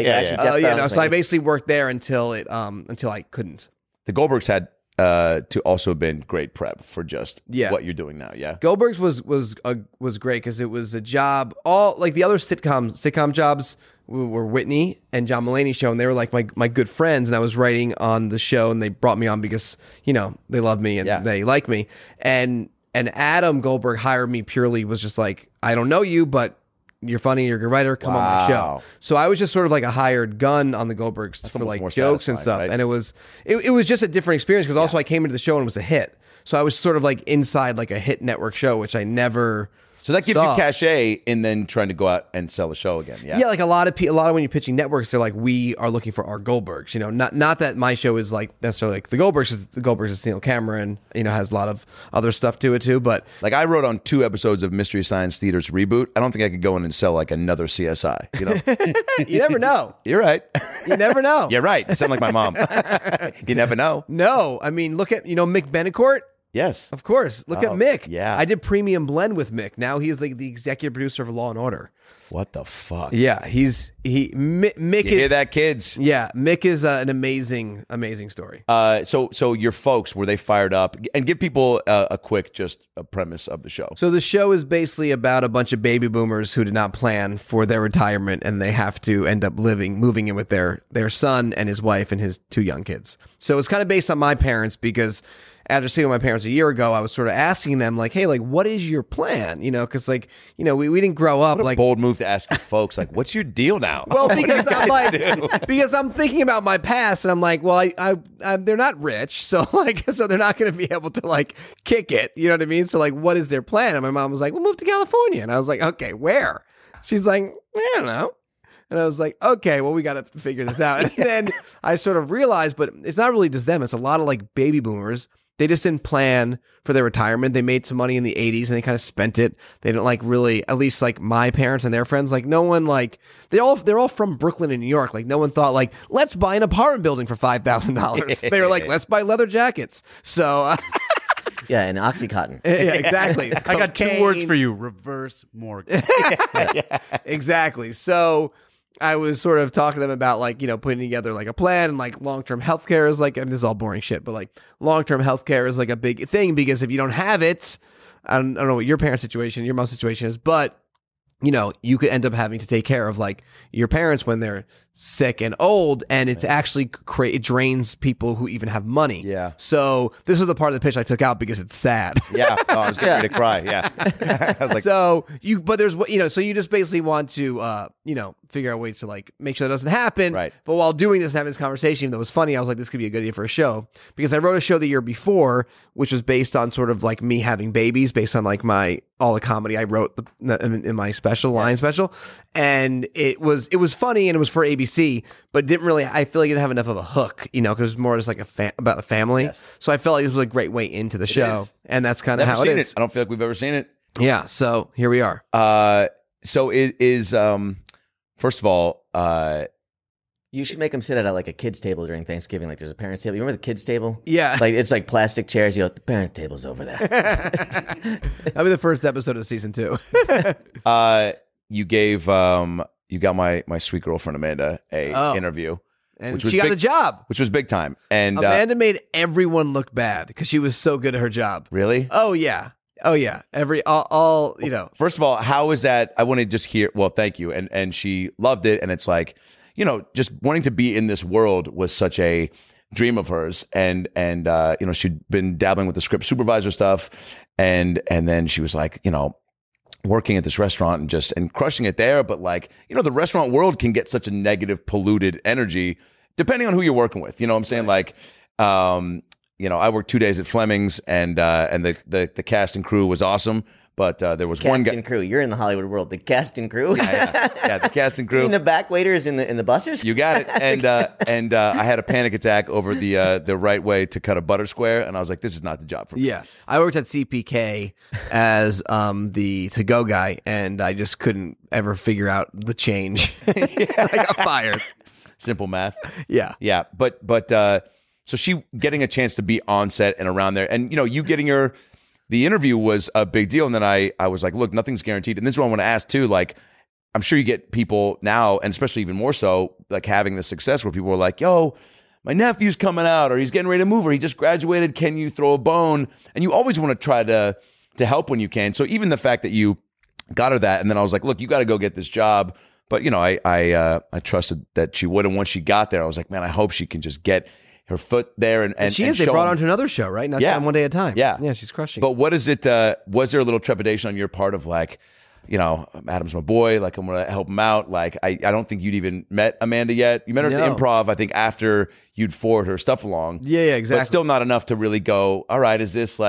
So I basically worked there until I couldn't. The Goldbergs had to also have been great prep for just what you're doing now. Yeah, Goldbergs was great because it was a job. All like the other sitcom jobs were Whitney and John Mulaney show, and they were like my good friends. And I was writing on the show, and they brought me on because they love me and they like me. And Adam Goldberg hired me purely was just like, I don't know you, but you're funny, you're a good writer, come on my show. So I was just sort of like a hired gun on the Goldbergs for like jokes and stuff. Right? And it was just a different experience because also I came into the show and it was a hit. So I was sort of like inside like a hit network show, which I never So that gives stuff. you cachet in then trying to go out and sell a show again. Yeah. Yeah, like a lot of when you're pitching networks, they're like, we are looking for our Goldbergs. You know, not that my show is like necessarily like the Goldbergs. 'Cause the Goldbergs is Neil Cameron. You know, has a lot of other stuff to it too. But Like I wrote on 2 episodes of Mystery Science Theater's reboot. I don't think I could go in and sell like another CSI. You know, you never know. you're right. You never know. You're right. You sound like my mom. You never know. No, I mean, look at Mick Betancourt. Yes. Of course. Look at Oh, Mick. yeah. I did Premium Blend with Mick. Now he's like the executive producer of Law and Order. What the fuck? Yeah, Mick You is hear that, kids? Yeah, Mick is an amazing story. So your folks, were they fired up? And give people a quick just a premise of the show. So the show is basically about a bunch of baby boomers who did not plan for their retirement, and they have to end up moving in with their son and his wife and his 2 young kids. So it's kind of based on my parents, because after seeing my parents a year ago, I was sort of asking them like, hey, like, what is your plan? You know, because like, you know, we didn't grow up What a like bold move to ask your folks, like, what's your deal now? Well, because I'm like, because I'm thinking about my past, and I'm like, well, I they're not rich, so like, so they're not going to be able to like kick it. You know what I mean? So like, what is their plan? And my mom was like, we'll move to California, and I was like, okay, where? She's like, I don't know. And I was like, okay, well, we got to figure this out. And then I sort of realized, but it's not really just them. It's a lot of like baby boomers. They just didn't plan for their retirement. They made some money in the 80s and they kind of spent it. They didn't like really, at least like my parents and their friends, like no one like, they're all from Brooklyn and New York. Like no one thought like, let's buy an apartment building for $5,000. They were like, let's buy leather jackets. So Yeah, and Oxycontin. yeah, exactly. I got 2 words for you: reverse mortgage. Exactly. So I was sort of talking to them about like, you know, putting together like a plan, and like long-term healthcare is like, and this is all boring shit, but like long-term healthcare is like a big thing, because if you don't have it, I don't know what your parents' situation, your mom's situation is, but you know, you could end up having to take care of like your parents when they're sick and old, and it's actually it drains people who even have money. Yeah. So this was the part of the pitch I took out because it's sad. Yeah. Oh, I was getting ready to cry. Yeah. I was like, so but there's, you know, so you just basically want to, you know, figure out ways to like make sure that doesn't happen. Right. But while doing this and having this conversation, even though it was funny, I was like, this could be a good idea for a show, because I wrote a show the year before, which was based on sort of like me having babies, based on like all the comedy I wrote in my line special. And it was funny, and it was for ABC, but didn't really, I feel like it didn't have enough of a hook, you know, because it was more just like about a family. Yes. So I felt like this was a great way into the show. is. And that's kind of never how it seen is. it. I don't feel like we've ever seen it. Yeah. So here we are. So it is, first of all, You should make them sit at like a kid's table during Thanksgiving. Like there's a parents' table. You remember the kids' table? Yeah. Like it's like plastic chairs. You go, the parent table's over there. That'll be the first episode of season 2. you gave, you got my sweet girlfriend Amanda a interview, And which was she got big- the job. which was big time. And Amanda made everyone look bad because she was so good at her job. really, Oh yeah. Oh yeah. All you know. first of all, how is that? I want to just hear. Well, thank you. And she loved it. And it's like, you know, just wanting to be in this world was such a dream of hers. And you know, she'd been dabbling with the script supervisor stuff, and then she was like, you know, working at this restaurant and crushing it there. But like, you know, the restaurant world can get such a negative, polluted energy depending on who you're working with. You know what I'm saying? Like, you know, I worked 2 days at Fleming's, and the cast and crew was awesome. But there was one Cast guy. and crew. You're in the Hollywood world. The cast and crew. Yeah, the cast and You crew. mean the back waiters in the buses? You got it. And I had a panic attack over the right way to cut a butter square, and I was like, this is not the job for me. Yeah. I worked at CPK as the to-go guy, and I just couldn't ever figure out the change. I got fired. Simple math. Yeah. Yeah, but so she getting a chance to be on set and around there, and you know, you getting the interview was a big deal. And then I was like, look, nothing's guaranteed. And this is what I want to ask too. Like, I'm sure you get people now, and especially even more so, like having the success where people are like, yo, my nephew's coming out, or he's getting ready to move, or he just graduated. Can you throw a bone? And you always want to try to help when you can. So even the fact that you got her that, and then I was like, look, you got to go get this job. But you know, I trusted that she would. And once she got there, I was like, man, I hope she can just get her foot there and she is. They show brought her them. onto another show, right? Not Yeah. One Day at a Time. Yeah. Yeah, she's crushing. But what is it? Was there a little trepidation on your part of like, you know, Adam's my boy, like I'm gonna help him out? Like I don't think you'd even met Amanda yet. You met her at the No. Improv, I think, after you'd forward her stuff along. Yeah, exactly. But still not enough to really go, all right, is this like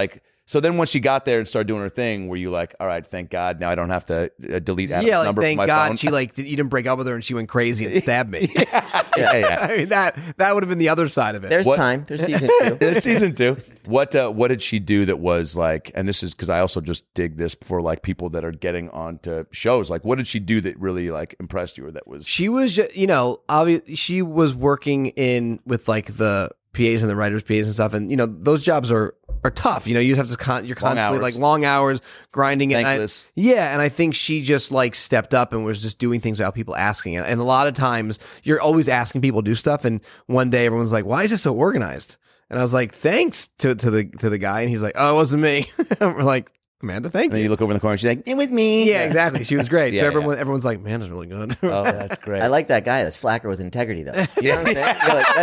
So then once she got there and started doing her thing, were you like, all right, thank God, now I don't have to delete Adam's Yeah, like number thank from my God phone? she like you didn't break up with her and she went crazy and stabbed me. yeah. I mean that would have been the other side of it. There's What- time. There's season 2. There's season 2. What did she do that was like, and this is because I also just dig this for like people that are getting onto shows. Like, what did she do that really like impressed you or that was? She was, she was working in with like the PAs and the writers' PAs and stuff, and those jobs are tough. You have to you're constantly hours. like long hours grinding it. Thankless. And I think she just like stepped up and was just doing things without people asking. And a lot of times you're always asking people to do stuff, and one day everyone's like, "Why is it so organized?" And I was like, "Thanks to the guy," and he's like, "Oh, it wasn't me." We're like, "Amanda, thank And then you." you look over in the corner and she's like, "In with me." Yeah, exactly. She was great. Yeah, So yeah. everyone's like, "Amanda's really good." Oh, that's great. I like that guy, the slacker with integrity, though. You know what I'm saying? You're like,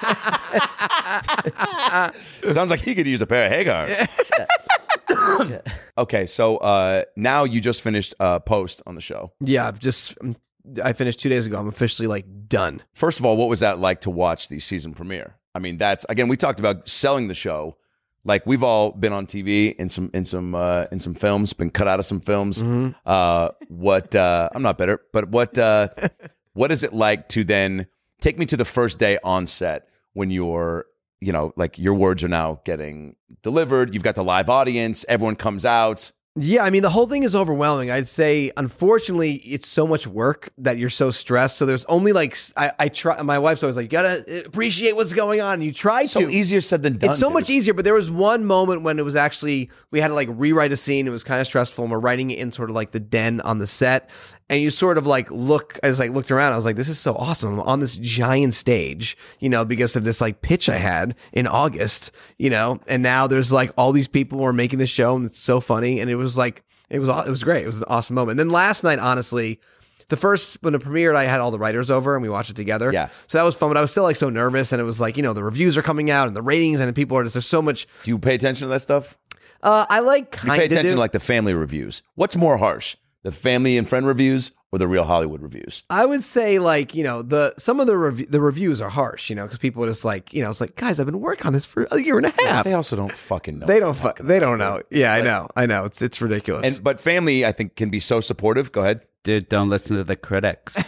that's Sounds like he could use a pair of Hagars. Okay, so now you just finished Post on the show. Yeah, I finished 2 days ago. I'm officially like done. First of all, what was that like to watch the season premiere? I mean, that's again, we talked about selling the show. Like we've all been on TV in some films, been cut out of some films. I'm not bitter, but what is it like to then take me to the first day on set when you're, like your words are now getting delivered. You've got the live audience. Everyone comes out. Yeah, I mean, the whole thing is overwhelming. I'd say, unfortunately, it's so much work that you're so stressed. So there's only like, I try, my wife's always like, you gotta appreciate what's going on. You try So to. easier said than done. It's so dude. much easier, but there was one moment when it was actually, we had to like rewrite a scene. It was kind of stressful, and we're writing it in sort of like the den on the set. And you sort of like I just like looked around. I was like, this is so awesome. I'm on this giant stage, because of this like pitch I had in August, and now there's like all these people who are making this show, and it's so funny. And it was like, it was great. It was an awesome moment. And then last night, honestly, when it premiered, I had all the writers over and we watched it together. Yeah. So that was fun, but I was still like so nervous, and it was like, the reviews are coming out and the ratings and the people are just, there's so much. Do you pay attention to that stuff? I like You kind pay of attention do. to like the family reviews. What's more harsh, the family and friend reviews or the Real Hollywood reviews? I would say like, some of the reviews are harsh, because people are just like, it's like, guys, I've been working on this for a year and a half. They also don't fucking know. They don't know. Yeah, I know. It's ridiculous. But family, I think, can be so supportive. Go ahead. Dude, don't listen to the critics.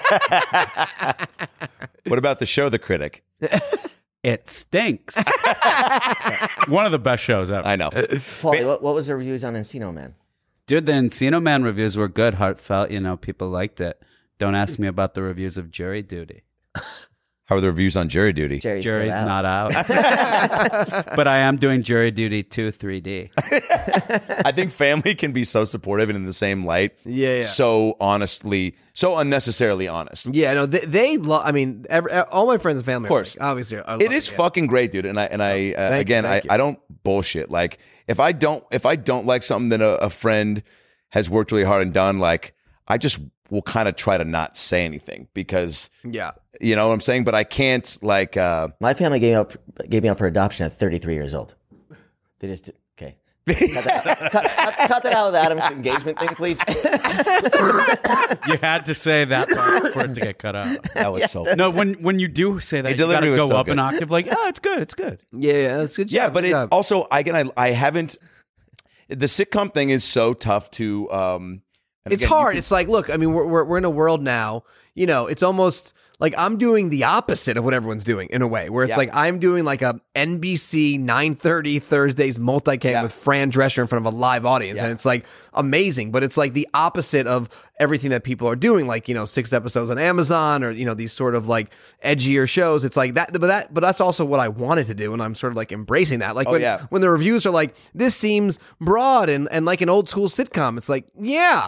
What about the show, The Critic? It stinks. One of the best shows ever. I know. Paulie, what was the reviews on Encino Man? Dude, the Encino Man reviews were good, heartfelt. People liked it. Don't ask me about the reviews of Jury Duty. How are the reviews on Jury Duty? Jerry's Jury's still out. not out. But I am doing Jury Duty 2 3D. I think family can be so supportive and in the same light. Yeah. So honestly, so unnecessarily honest. Yeah, no, they love. I mean, all my friends and family. Of course. are like, obviously, I love It is fucking great, dude. And I Thank you. I don't bullshit. Like if I don't like something that a friend has worked really hard and done, like I just will kind of try to not say anything because Yeah. you know what I'm saying. But I can't like. My family gave me up for adoption at 33 years old. They just okay. Cut that out with Adam's engagement thing, please. You had to say that part for it to get cut out. That was so. No, when you do say that, you got delivery to was go so up good. an octave. Like, oh, it's good, it's good. Yeah, that's good. Yeah, job, but good it's job. also I haven't. The sitcom thing is so tough to. And It's again, you hard. can- It's like, look, I mean, we're in a world now. It's almost like I'm doing the opposite of what everyone's doing in a way, where it's Yeah. like I'm doing like a NBC 9:30 Thursdays multicam Yeah. with Fran Drescher in front of a live audience, and it's like amazing. But it's like the opposite of everything that people are doing, like 6 episodes on Amazon or these sort of like edgier shows. It's like that, but that's also what I wanted to do, and I'm sort of like embracing that. Like when the reviews are like, this seems broad and like an old school sitcom. It's like, yeah.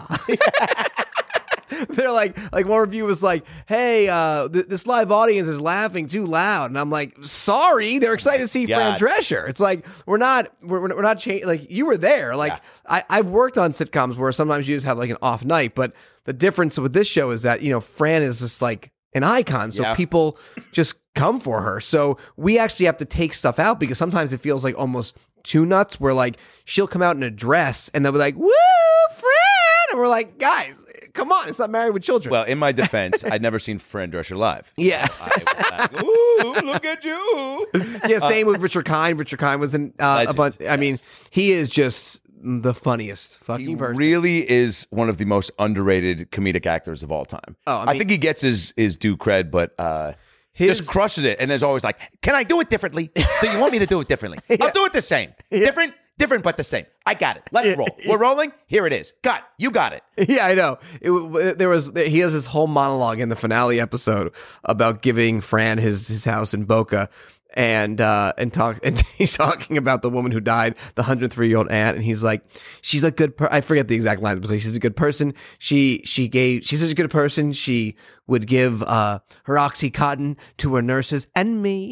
They're like one review was like, hey, this live audience is laughing too loud, and I'm like, sorry, they're excited to see Fran God. Drescher. It's like we're not like you were there. Like I've worked on sitcoms where sometimes you just have like an off night, but the difference with this show is that Fran is just like an icon, so Yeah. people just come for her. So we actually have to take stuff out because sometimes it feels like almost too nuts. Where like she'll come out in a dress and they'll be like, woo, Fran, and we're like, guys, come on, it's not Married with Children. Well, in my defense, I'd never seen Fran Drescher live. Yeah. I was like, ooh, look at you. Yeah, same with Richard Kind. Richard Kind was in a Legend, bunch. I mean, he is just the funniest fucking He person. really is one of the most underrated comedic actors of all time. Oh, I think he gets his due cred, but just crushes it. And is always like, can I do it differently? Do you want me to do it differently? I'll do it the same. Different, but the same. I got it. Let's roll. We're rolling. Here it is. Cut. You got it. Yeah, I know. He has this whole monologue in the finale episode about giving Fran his house in Boca, and he's talking about the woman who died, the 103-year-old aunt, and he's like, she's a good I forget the exact lines, but she's a good person. She's such a good person. She would give her Oxycontin to her nurses and me.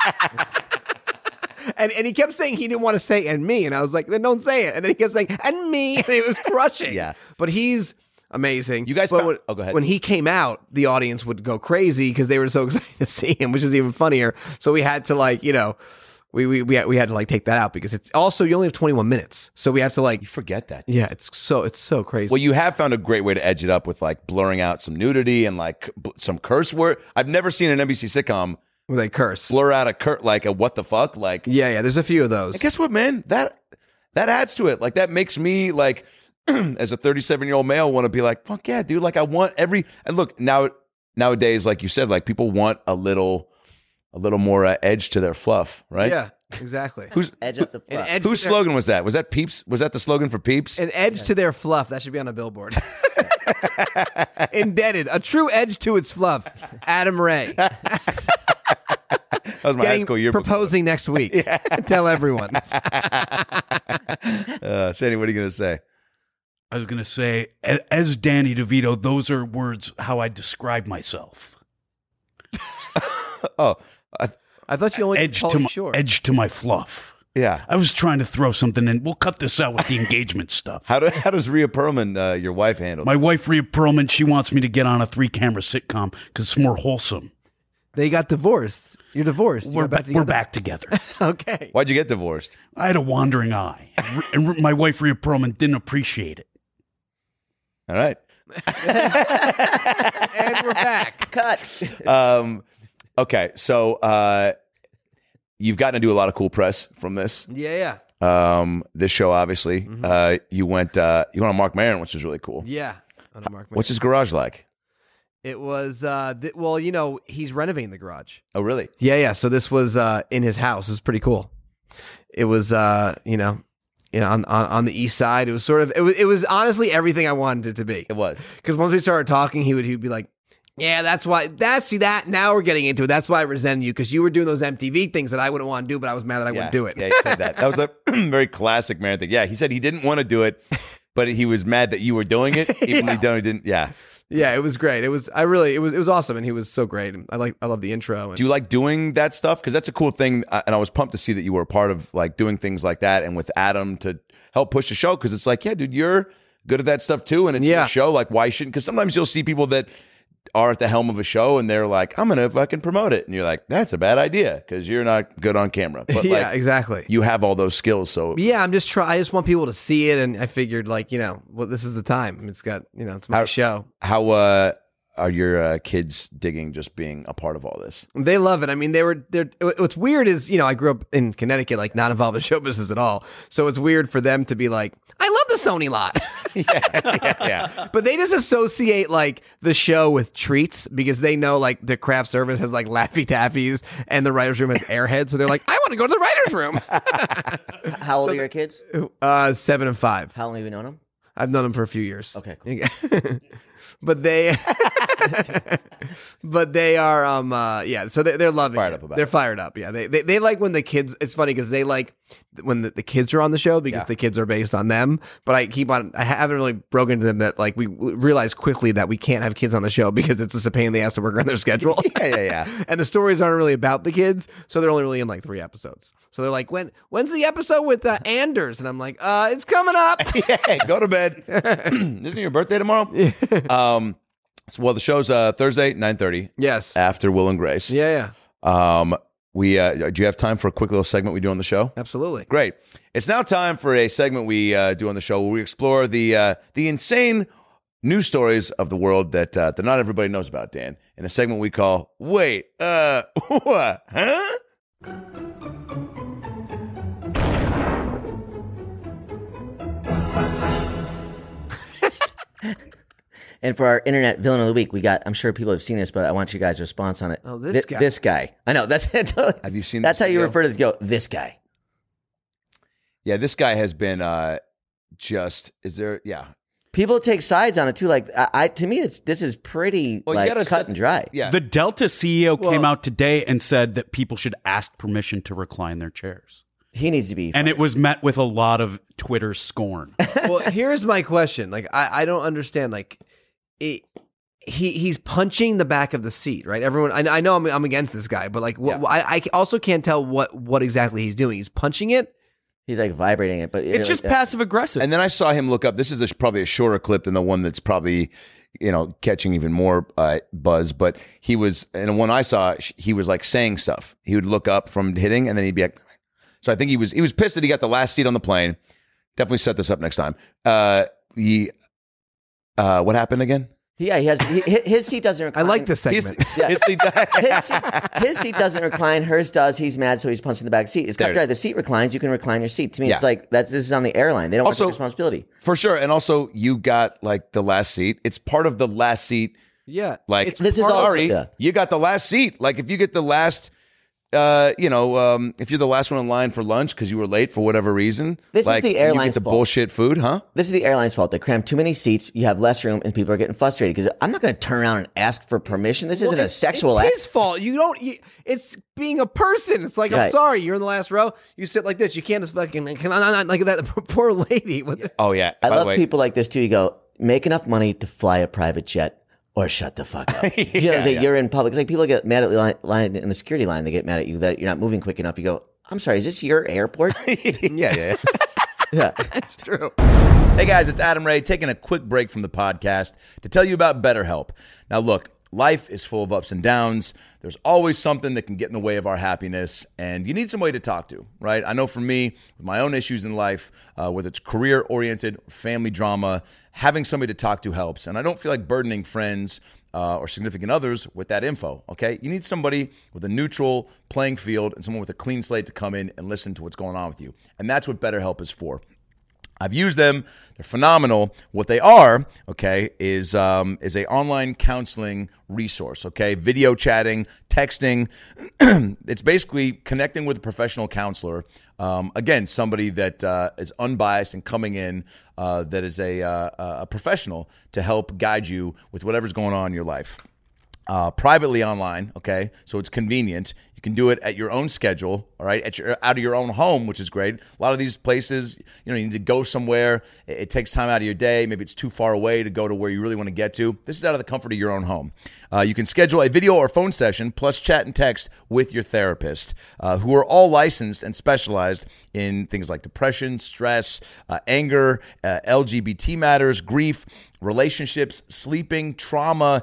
And he kept saying he didn't want to say "and me," and I was like, "Then don't say it." And then he kept saying "and me," and it was crushing. Yeah, but he's amazing. You guys, go ahead. When he came out, the audience would go crazy because they were so excited to see him, which is even funnier. So we had to we had to take that out because it's also you only have 21 minutes, so we have to you forget that. Yeah, it's so crazy. Well, you have found a great way to edge it up with blurring out some nudity and some curse word. I've never seen an NBC sitcom where they curse, blur out a what the fuck, yeah. There's a few of those. And guess what, man? That adds to it. That makes me as a 37-year-old male want to be like, fuck yeah, dude. I want and look nowadays, like you said, people want a little more edge to their fluff, right? Yeah, exactly. Edge up the fluff. Whose slogan was that? Was that Peeps? Was that the slogan for Peeps? An edge to their fluff. That should be on a billboard. Indebted. A true edge to its fluff. Adam Ray. That was my high school yearbook. Proposing next week. Yeah. Tell everyone. Sandy, what are you going to say? I was going to say, as Danny DeVito, those are words how I describe myself. Oh, I thought you only edge to my fluff. Yeah, I was trying to throw something in. We'll cut this out with the engagement stuff. How does Rhea Perlman, your wife, handle? My wife, Rhea Perlman, she wants me to get on a 3-camera sitcom because it's more wholesome. They got divorced. You're divorced. We're back together. Okay. Why'd you get divorced? I had a wandering eye, and my wife, Rhea Perlman, didn't appreciate it. All right. And we're back. Cut. Okay, so you've gotten to do a lot of cool press from this. Yeah. This show, obviously. Mm-hmm. You went on Mark Maron, which was really cool. Yeah. On Mark Maron. What's his garage like? It was, he's renovating the garage. Oh, really? Yeah. So this was in his house. It was pretty cool. It was, on the east side. It was sort of, it was honestly everything I wanted it to be. It was. Because once we started talking, he'd be like, yeah, that's why, now we're getting into it. That's why I resent you, because you were doing those MTV things that I wouldn't want to do, but I was mad that I wouldn't do it. Yeah, he said that. That was a very classic Maron thing. Yeah, he said he didn't want to do it, but he was mad that you were doing it, even though he didn't. Yeah. Yeah, it was great. It was awesome, and he was so great. And I love the intro. Do you like doing that stuff? Because that's a cool thing, and I was pumped to see that you were a part of doing things like that, and with Adam to help push the show. Because it's yeah, dude, you're good at that stuff too, and it's your show. Why shouldn't? Because sometimes you'll see people that are at the helm of a show, and they're like, I'm gonna fucking promote it, and you're like, that's a bad idea because you're not good on camera. But yeah, exactly. You have all those skills, so yeah, I just want people to see it, and I figured this is the time. It's got it's my show. How are your kids digging just being a part of all this? They love it. I mean, what's weird is, I grew up in Connecticut, not involved in show business at all. So it's weird for them to be like, I love the Sony lot. yeah. But they just associate the show with treats because they know the craft service has Laffy Taffies and the writer's room has Airheads. So they're like, I want to go to the writer's room. How old are your kids? 7 and 5. How long have you known them? I've known them for a few years. Okay, cool. But they are so they're loving fired it. Up about they're it. fired up. Yeah, they like when the kids, it's funny because they like when the kids are on the show because the kids are based on them, but I haven't really broken to them that we realize quickly that we can't have kids on the show because it's just a pain in the ass to work on their schedule. yeah And the stories aren't really about the kids, so they're only really in 3 episodes. So they're like, when's the episode with Anders? And I'm like, it's coming up. Yeah, go to bed. Isn't it your birthday tomorrow? The show's Thursday, 9:30. Yes. After Will and Grace. Yeah. Do you have time for a quick little segment we do on the show? Absolutely. Great. It's now time for a segment we do on the show where we explore the insane news stories of the world that not everybody knows about, Dan, in a segment we call Wait, what? Huh? And for our internet villain of the week, we got, I'm sure people have seen this, but I want you guys' response on it. Oh, this guy. This guy. I know. That's Have you seen That's this how you video? refer to this. Go, this guy. Yeah, this guy has been People take sides on it too. Like, to me, this is pretty Well, you gotta cut set- and dry. Yeah. The Delta CEO came Well- out today and said that people should ask permission to recline their chairs. He needs to be. And it was met with a lot of Twitter scorn. Well, here's my question. Like, I don't understand. Like, he's punching the back of the seat, right? Everyone, I know I'm against this guy, but like, I also can't tell what exactly he's doing. He's punching it. He's like vibrating it, but It's just passive aggressive. And then I saw him look up. This is probably a shorter clip than the one that's probably, catching even more buzz. But he was, and the one I saw, he was like saying stuff. He would look up from hitting, and then he'd be like. So I think he was pissed that he got the last seat on the plane. Definitely set this up next time. What happened again? Yeah, his seat doesn't recline. I like this segment. His seat- His seat doesn't recline. Hers does. He's mad, so he's punching the back seat. It's cut and dry. The seat reclines. You can recline your seat. To me, it's like this is on the airline. They don't want to take responsibility. For sure. And also, you got like the last seat. It's part of the last seat. Yeah, Like, it's This is also- sorry, yeah. you got the last seat. Like, if you get the last, if you're the last one in line for lunch because you were late for whatever reason, This is like, the you airline's get the fault. bullshit food, huh? This is the airline's fault. They cram too many seats. You have less room, and people are getting frustrated because I'm not going to turn around and ask for permission. This isn't a sexual it's act. his fault. It's being a person. It's like, I'm Right. sorry, you're in the last row. You sit like this. You can't just fucking like that poor lady. Oh, yeah. I By the love way, people like this too. You go, make enough money to fly a private jet or shut the fuck up. You know what I'm saying? You're in public. It's like people get mad at the line in the security line. They get mad at you that you're not moving quick enough. You go, I'm sorry, is this your airport? yeah. Yeah. It's true. Hey guys, it's Adam Ray taking a quick break from the podcast to tell you about BetterHelp. Now look, life is full of ups and downs. There's always something that can get in the way of our happiness, and you need somebody to talk to, right? I know for me, with my own issues in life, whether it's career-oriented or family drama, having somebody to talk to helps. And I don't feel like burdening friends or significant others with that info, okay? You need somebody with a neutral playing field and someone with a clean slate to come in and listen to what's going on with you. And that's what BetterHelp is for. I've used them. They're phenomenal. What they are, okay, is a online counseling resource, okay? Video chatting, texting. It's basically connecting with a professional counselor. Again, somebody that is unbiased and coming in that is a professional to help guide you with whatever's going on in your life. Privately online, okay? So it's convenient. You can do it at your own schedule, all right? Out of your own home, which is great. A lot of these places, you need to go somewhere. It takes time out of your day. Maybe it's too far away to go to where you really want to get to. This is out of the comfort of your own home. You can schedule a video or phone session, plus chat and text with your therapist, who are all licensed and specialized in things like depression, stress, anger, LGBT matters, grief, relationships, sleeping, trauma,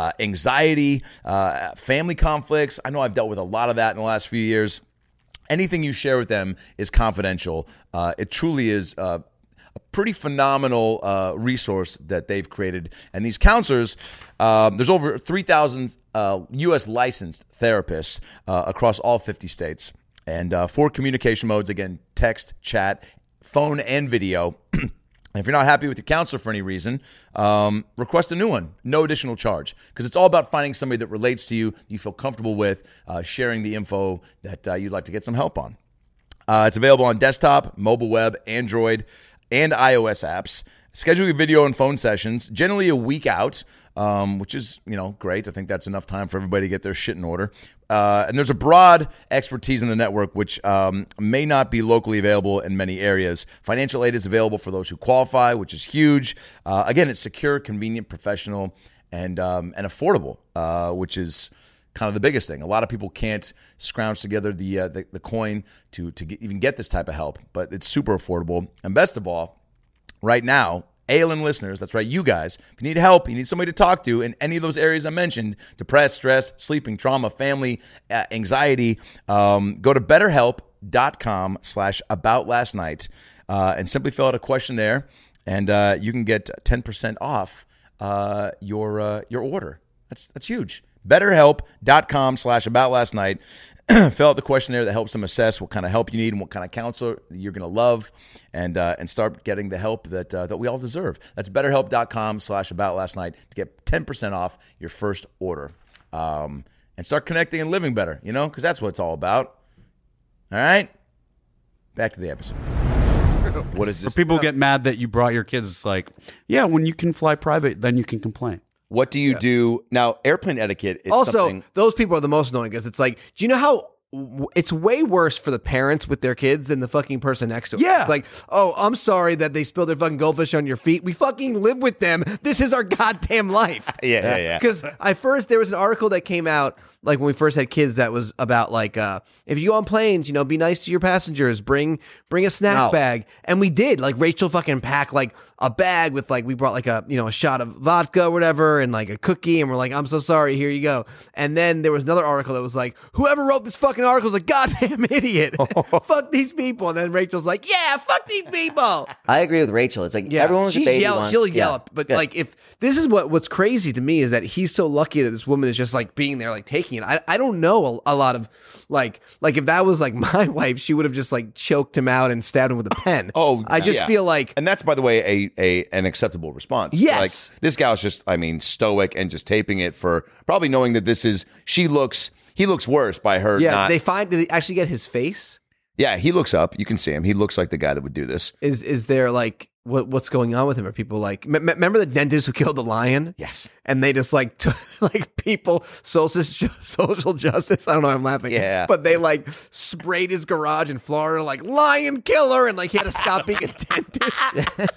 anxiety, family conflicts. I know I've dealt with a lot of that in the last few years. Anything you share with them is confidential. It truly is a pretty phenomenal resource that they've created. And these counselors, there's over 3,000 U.S. licensed therapists across all 50 states. And 4 communication modes, again, text, chat, phone, and video. And if you're not happy with your counselor for any reason, request a new one. No additional charge. Because it's all about finding somebody that relates to you, you feel comfortable with, sharing the info that you'd like to get some help on. It's available on desktop, mobile web, Android, and iOS apps. Schedule your video and phone sessions, generally a week out, which is, great. I think that's enough time for everybody to get their shit in order. And there's a broad expertise in the network, which may not be locally available in many areas. Financial aid is available for those who qualify, which is huge. Again, it's secure, convenient, professional, and affordable, which is kind of the biggest thing. A lot of people can't scrounge together the coin to even get this type of help, but it's super affordable. And best of all, right now, ALN listeners, that's right, you guys, if you need help, you need somebody to talk to in any of those areas I mentioned, depressed, stress, sleeping, trauma, family, anxiety, go to betterhelp.com/aboutlastnight and simply fill out a questionnaire, and you can get 10% off your order. That's huge. BetterHelp.com/aboutlastnight. Fill out the questionnaire that helps them assess what kind of help you need and what kind of counselor you're going to love, and start getting the help that we all deserve. That's BetterHelp.com/aboutlastnight to get 10% off your first order, and start connecting and living better. Because that's what it's all about. All right, back to the episode. What is this? For people who get mad that you brought your kids, it's like, yeah, when you can fly private, then you can complain. What do you do now? Airplane etiquette is Also, something. those people are the most annoying because it's like, do you know how it's way worse for the parents with their kids than the fucking person next to them? Yeah. It's like, oh, I'm sorry that they spilled their fucking goldfish on your feet. We fucking live with them. This is our goddamn life. Yeah. Because there was an article that came out like when we first had kids that was about like if you go on planes, be nice to your passengers, bring a snack bag. And we did. Like Rachel fucking packed like a bag with like we brought like a a shot of vodka or whatever and like a cookie, and we're like, I'm so sorry, here you go. And then there was another article that was like, whoever wrote this fucking article is a goddamn idiot. Fuck these people. And then Rachel's like, yeah, fuck these people. I agree with Rachel. It's like everyone was a baby once. She'll yell, but like if this is what's crazy to me is that he's so lucky that this woman is just like being there, like taking it. I don't know a lot of like if that was like my wife, she would have just like choked him out and stabbed him with a pen. I just feel like, and that's by the way an acceptable response. Yes, like this gal's just stoic and just taping it for probably knowing that he looks worse by her. Yeah, did they actually get his face? Yeah, he looks up. You can see him. He looks like the guy that would do this. Is there like what's going on with him? Are people like remember the dentist who killed the lion? Yes. And they just like like people social justice. I don't know. I'm laughing. Yeah. But they like sprayed his garage in Florida like lion killer, and like he had to stop being a dentist.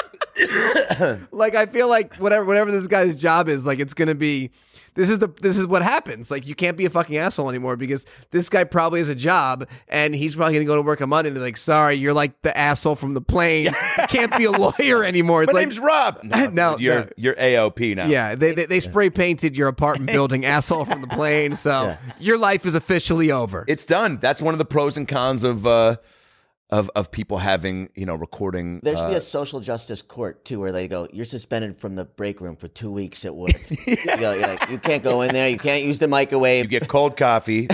Like I feel like whatever this guy's job is, like it's gonna be. This is what happens. Like you can't be a fucking asshole anymore because this guy probably has a job and he's probably gonna go to work on Monday and they're like, sorry, you're like the asshole from the plane. You can't be a lawyer anymore. It's My like, name's Rob. No, you're AOP now. Yeah, they spray painted your apartment building asshole from the plane, so your life is officially over. It's done. That's one of the pros and cons of people having recording. There should be a social justice court too, where they go, "You're suspended from the break room for 2 weeks at work. You're like, you can't go in there. You can't use the microwave. You get cold coffee.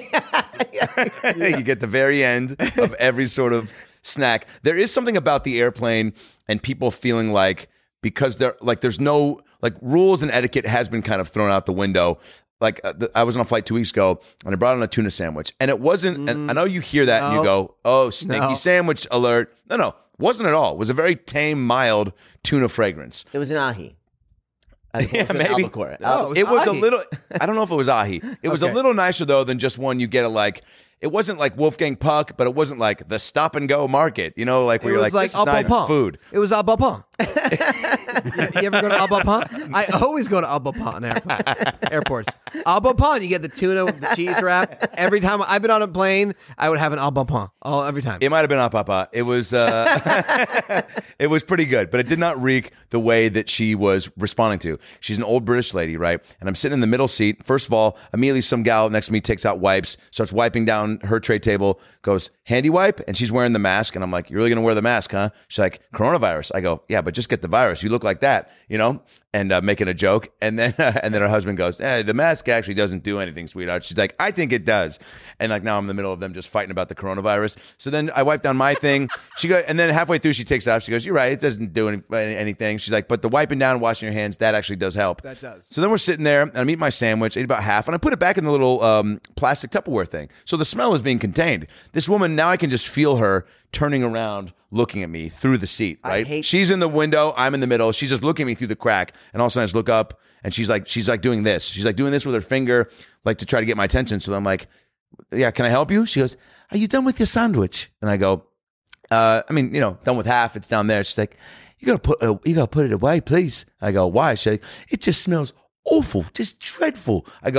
You get the very end of every sort of snack. There is something about the airplane and people feeling like because there's no rules and etiquette has been kind of thrown out the window. Like I was on a flight 2 weeks ago and I brought on a tuna sandwich and it wasn't, and I know you hear that and you go, oh, stinky sandwich alert. No, wasn't at all. It was a very tame, mild tuna fragrance. It was an ahi. Yeah, maybe. Albacore. It was a little, I don't know if it was ahi. It was a little nicer though than just one you get at like, it wasn't like Wolfgang Puck, but it wasn't like the stop and go market, where you're like, this is not food. It was Al Bapin. You ever go to Al Bapin? I always go to Al Bapin airports. Al Bapin, you get the tuna with the cheese wrap. Every time I've been on a plane, I would have an Al Bapin every time. It might have been Al Papa. It was it was pretty good, but it did not reek the way that she was responding to. She's an old British lady, right? And I'm sitting in the middle seat. First of all, immediately some gal next to me takes out wipes, starts wiping down her tray table, goes, handy wipe? And she's wearing the mask. And I'm like, you're really going to wear the mask, huh? She's like, coronavirus. I go, yeah, but just get the virus. You look like that, and making a joke. And then her husband goes, the mask actually doesn't do anything, sweetheart. She's like, I think it does. And like now I'm in the middle of them just fighting about the coronavirus. So then I wipe down my thing. And then halfway through she takes it off. She goes, you're right. It doesn't do anything. She's like, but the wiping down and washing your hands, that actually does help. That does. So then we're sitting there and I'm eating my sandwich, ate about half, and I put it back in the little plastic Tupperware thing. So the smell is being contained. This woman, now I can just feel her turning around, looking at me through the seat, right? She's in the window, I'm in the middle. She's just looking at me through the crack. And all of a sudden I just look up and she's like doing this. She's like doing this with her finger, like to try to get my attention. So I'm like, yeah, can I help you? She goes, are you done with your sandwich? And I go, done with half. It's down there. She's like, you gotta put it away, please. I go, why? She's like, it just smells awful, just dreadful. I go,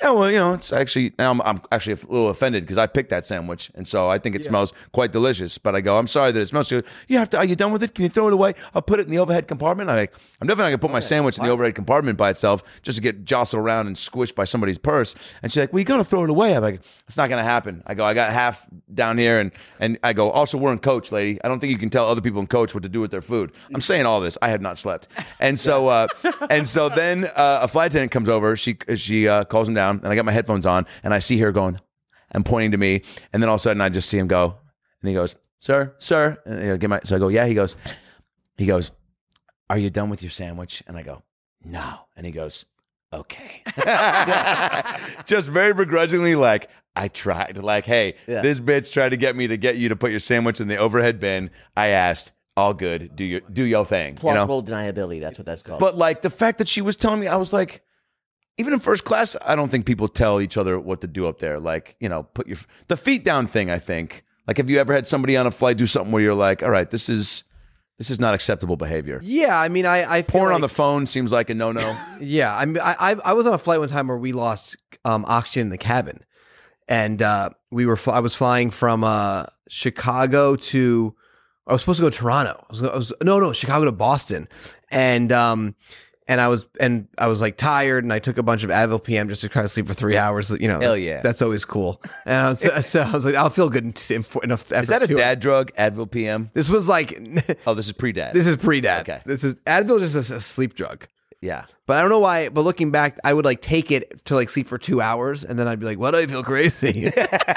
Yeah, well, it's actually now I'm actually a little offended because I picked that sandwich, and so I think it smells quite delicious. But I go, I'm sorry that it smells good. Are you done with it? Can you throw it away? I'll put it in the overhead compartment. I'm definitely not gonna put my sandwich in the overhead compartment by itself just to get jostled around and squished by somebody's purse. And she's like, well, you gotta throw it away. I'm like, it's not gonna happen. I go, I got half down here, and I go, also we're in Coach, lady. I don't think you can tell other people in Coach what to do with their food. I'm saying all this. I had not slept, and so then a flight attendant comes over. She calls him down, and I got my headphones on, and I see her going and pointing to me, and then all of a sudden I just see him go, and he goes, sir, and so I go, yeah. He goes, are you done with your sandwich? And I go, no, and he goes, okay. Just very begrudgingly, like, I tried, like, hey, this bitch tried to get you to put your sandwich in the overhead bin. I asked, all good, do your thing. Plausible deniability, that's what that's called. But like the fact that she was telling me, I was like, even in first class, I don't think people tell each other what to do up there. Like, put the feet down thing, I think. Like, have you ever had somebody on a flight do something where you're like, all right, this is not acceptable behavior? Yeah, I mean, I feel porn like, on the phone seems like a no-no. Yeah, I mean, I was on a flight one time where we lost oxygen in the cabin, and I was flying from Chicago to. I was supposed to go to Toronto. Chicago to Boston, and I was like tired, and I took a bunch of Advil PM just to try to sleep for 3 hours. Hell yeah, that's always cool. And so I was like, I'll feel good enough. Is that a dad drug, Advil PM? This was like, this is pre-dad. This is pre-dad. Okay, this is Advil, just a sleep drug. Yeah, but I don't know why. But looking back, I would like take it to like sleep for 2 hours, and then I'd be like, "What? Do I feel crazy?"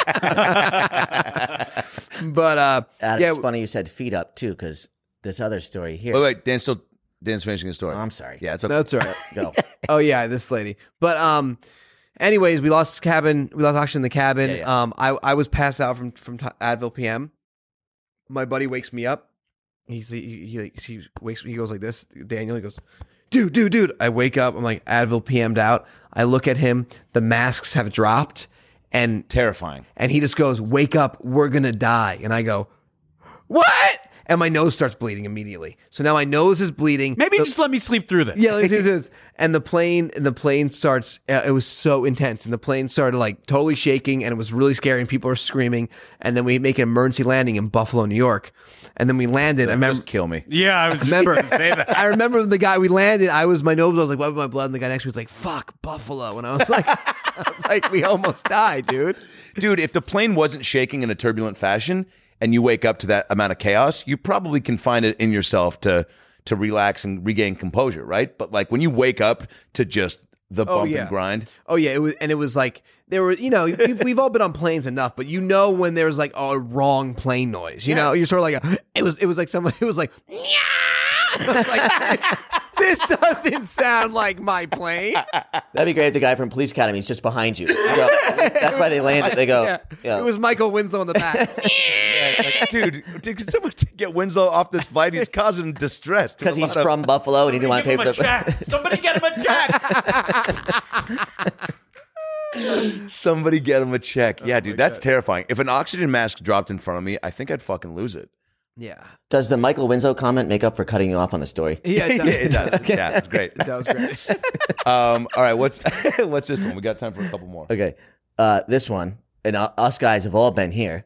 But Adam, it's funny you said feet up too, because this other story here. Wait, Dan's finishing his story. Oh, I'm sorry. Yeah, it's okay. That's all right. Go. Oh yeah, this lady. But anyways, we lost oxygen in the cabin. Yeah. I was passed out from Advil PM. My buddy wakes me up. He wakes. He goes like this. Daniel. He goes, dude. I wake up. I'm like Advil PM'd out. I look at him. The masks have dropped. And terrifying. And he just goes, wake up, we're going to die. And I go, what? And my nose starts bleeding immediately. So now my nose is bleeding. Maybe just let me sleep through this. Yeah, let me see this. And the plane starts, it was so intense. And the plane started like totally shaking, and it was really scary, and people were screaming. And then we make an emergency landing in Buffalo, New York. And then we landed. I remember, just kill me. Yeah, I was just going to say that. I remember the guy, we landed, my nose was like, what about my blood? And the guy next to me was like, fuck, Buffalo. And I was like, we almost died, dude. Dude, if the plane wasn't shaking in a turbulent fashion and you wake up to that amount of chaos, you probably can find it in yourself to relax and regain composure, right? But like when you wake up to just the bump and grind. Oh yeah, it was like there were, we've all been on planes enough, but when there's like a wrong plane noise, you're sort of like it was like somebody, it was like, like this doesn't sound like my plane. That'd be great if the guy from Police Academy is just behind you. That's why they landed. They go, It was Michael Winslow in the back. Dude, can someone get Winslow off this flight? He's causing distress. Because he's from Buffalo and he didn't want to pay for the... Somebody get him a check. Somebody get him a check. Yeah, dude, that's terrifying. If an oxygen mask dropped in front of me, I think I'd fucking lose it. Yeah. Does the Michael Winslow comment make up for cutting you off on the story? Yeah, it does. It does. Yeah, it's great. That was great. All right, what's this one? We got time for a couple more. Okay. This one, and us guys have all been here.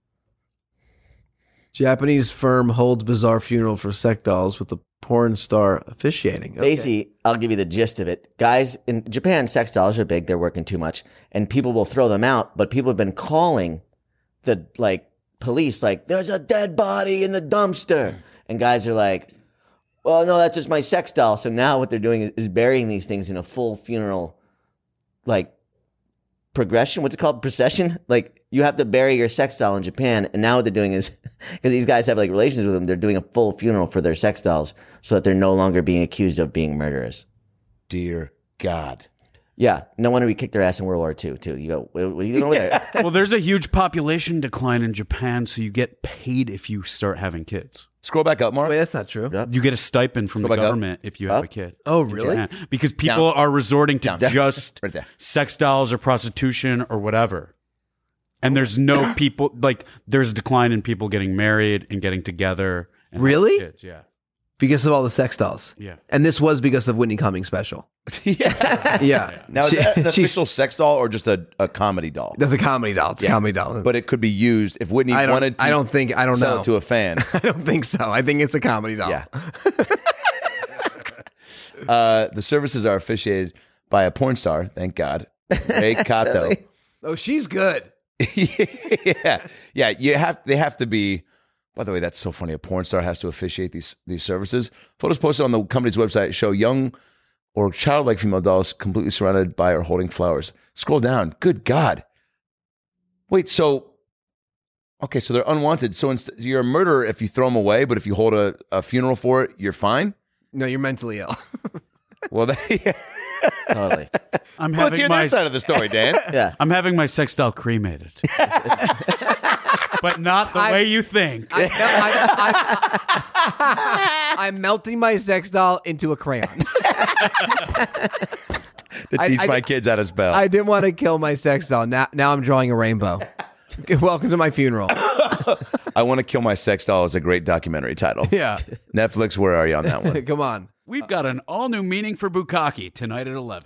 Japanese firm holds bizarre funeral for sex dolls with the porn star officiating. Okay. Basically, I'll give you the gist of it. Guys, in Japan, sex dolls are big. They're working too much. And people will throw them out, but people have been calling the, police, there's a dead body in the dumpster. And guys are like, well, no, that's just my sex doll. So now what they're doing is burying these things in a full funeral, progression. What's it called? Procession? You have to bury your sex doll in Japan. And now what they're doing is, because these guys have relations with them, they're doing a full funeral for their sex dolls so that they're no longer being accused of being murderers. Dear God. Yeah. No wonder we kicked their ass in World War II, too. You go, what are you doing over there? Well, there's a huge population decline in Japan, so you get paid if you start having kids. Scroll back up, Mark. Wait, that's not true. Yep. You get a stipend from the government if you have a kid. Oh, really? Japan. Because people are resorting to just right there. sex dolls or prostitution or whatever. And there's no people, there's a decline in people getting married and getting together. And Really? having kids. Yeah. Because of all the sex dolls. Yeah. And this was because of Whitney Cummings' special. Yeah. Now, is that an official sex doll or just a comedy doll? That's a comedy doll. It's a comedy doll. But it could be used if Whitney wanted to I don't sell know. it to a fan. I don't think so. I think it's a comedy doll. Yeah. The services are officiated by a porn star, thank God, Ray Kato. Oh, she's good. Yeah. They have to be. By the way, that's so funny. A porn star has to officiate these services. Photos posted on the company's website show young or childlike female dolls completely surrounded by or holding flowers. Scroll down. Good God. Wait, so they're unwanted. So you're a murderer if you throw them away, but if you hold a funeral for it, you're fine? No, you're mentally ill. Well, Totally. let's hear their side of the story, Dan. Yeah. I'm having my sex doll cremated. But not the way you think. I'm melting my sex doll into a crayon. To teach my kids how to spell. I didn't want to kill my sex doll. Now I'm drawing a rainbow. Welcome to my funeral. I Want to Kill My Sex Doll is a great documentary title. Yeah. Netflix, where are you on that one? Come on. We've got an all-new meaning for bukkake tonight at 11.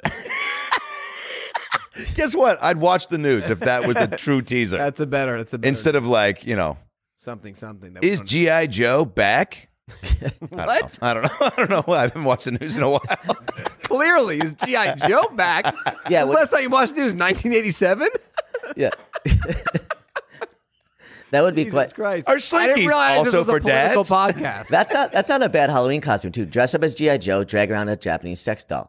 Guess what? I'd watch the news if that was a true teaser. That's a better. Instead of something. That is G.I. Joe back? What? I don't know. I haven't watched the news in a while. Clearly, is G.I. Joe back? Yeah, The last time you watched news, 1987? Yeah. That would be Jesus quite. Christ. Are I didn't Slinkies realize also this was for a political dads? podcast. That's not a bad Halloween costume too. Dress up as G.I. Joe, drag around a Japanese sex doll.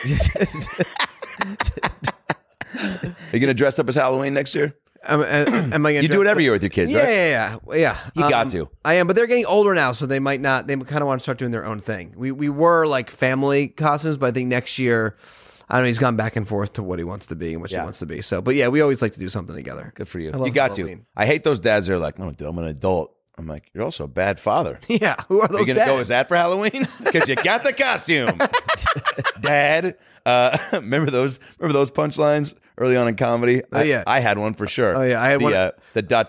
Are you going to dress up as Halloween next year? Am I gonna You do it every year with your kids, right? Yeah. You got to. I am, but they're getting older now, so they might not. They kind of want to start doing their own thing. We were like family costumes, but I think next year, I don't know. He's gone back and forth to what he wants to be and what she wants to be. So, but yeah, we always like to do something together. Good for you. I love You got to. Halloween. I hate those dads that are like, no, dude, I'm an adult. I'm like, you're also a bad father. Yeah, who are Are those? you going to go dads? as that for Halloween? Because you got the costume, Dad. Remember those punchlines early on in comedy? Oh, yeah. I had one for sure. Oh, yeah, I had the, one. The ...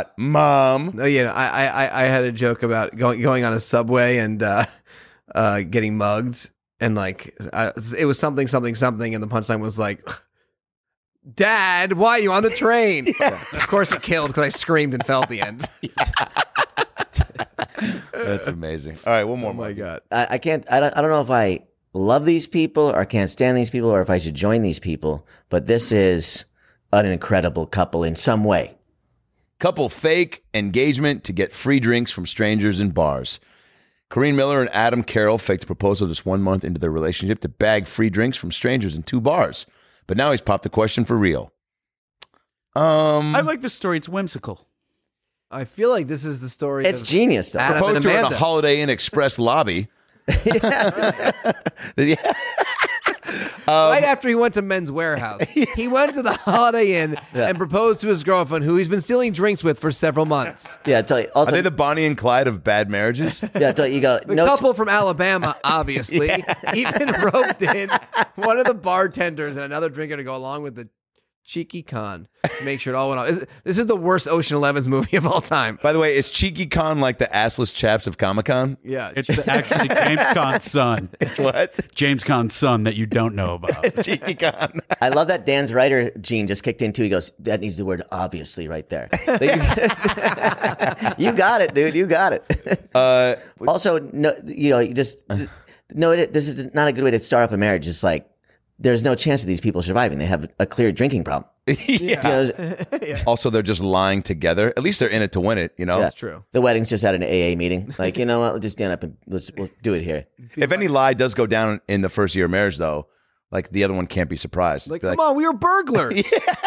Mom. Oh yeah, I had a joke about going on a subway and getting mugged, and like it was something, and the punchline was like, "Dad, why are you on the train?" Of course, it killed because I screamed and fell at the end. That's amazing. All right, one more. Oh my god. I can't. I don't know if I love these people or can't stand these people or if I should join these people. But this is an incredible couple in some way. Couple fake engagement to get free drinks from strangers in bars. Corrine Miller and Adam Carroll faked a proposal just 1 month into their relationship to bag free drinks from strangers in 2 bars. But now he's popped the question for real. I like this story. It's whimsical. I feel like this is the story. It's of genius, though. Adam Proposed and to her in a Amanda. Holiday Inn Express lobby. Yeah. Right after he went to Men's Warehouse, he went to the Holiday Inn and proposed to his girlfriend, who he's been stealing drinks with for several months. Yeah, I tell you. Also, Are they the Bonnie and Clyde of bad marriages? yeah, I tell you go. The No, couple from Alabama, obviously, even roped in one of the bartenders and another drinker to go along with the cheeky con to make sure it all went off. This is the worst Ocean 11's movie of all time. By the way, is Cheeky Con like the assless chaps of Comic-Con? Yeah. It's actually James Caan's son. It's what? James Caan's son that you don't know about. Cheeky Con. I love that Dan's writer gene just kicked in too. He goes, "That needs the word obviously right there." You got it, dude. You got it. Also, no, you just no. This is not a good way to start off a marriage. It's like there's no chance of these people surviving. They have a clear drinking problem. Yeah. Also, they're just lying together. At least they're in it to win it, you know? Yeah. That's true. The wedding's just at an AA meeting. Like, you know what? We'll just stand up and we'll do it here. If any lie does go down in the first year of marriage, though, like the other one can't be surprised. Like, Be come on, we were burglars.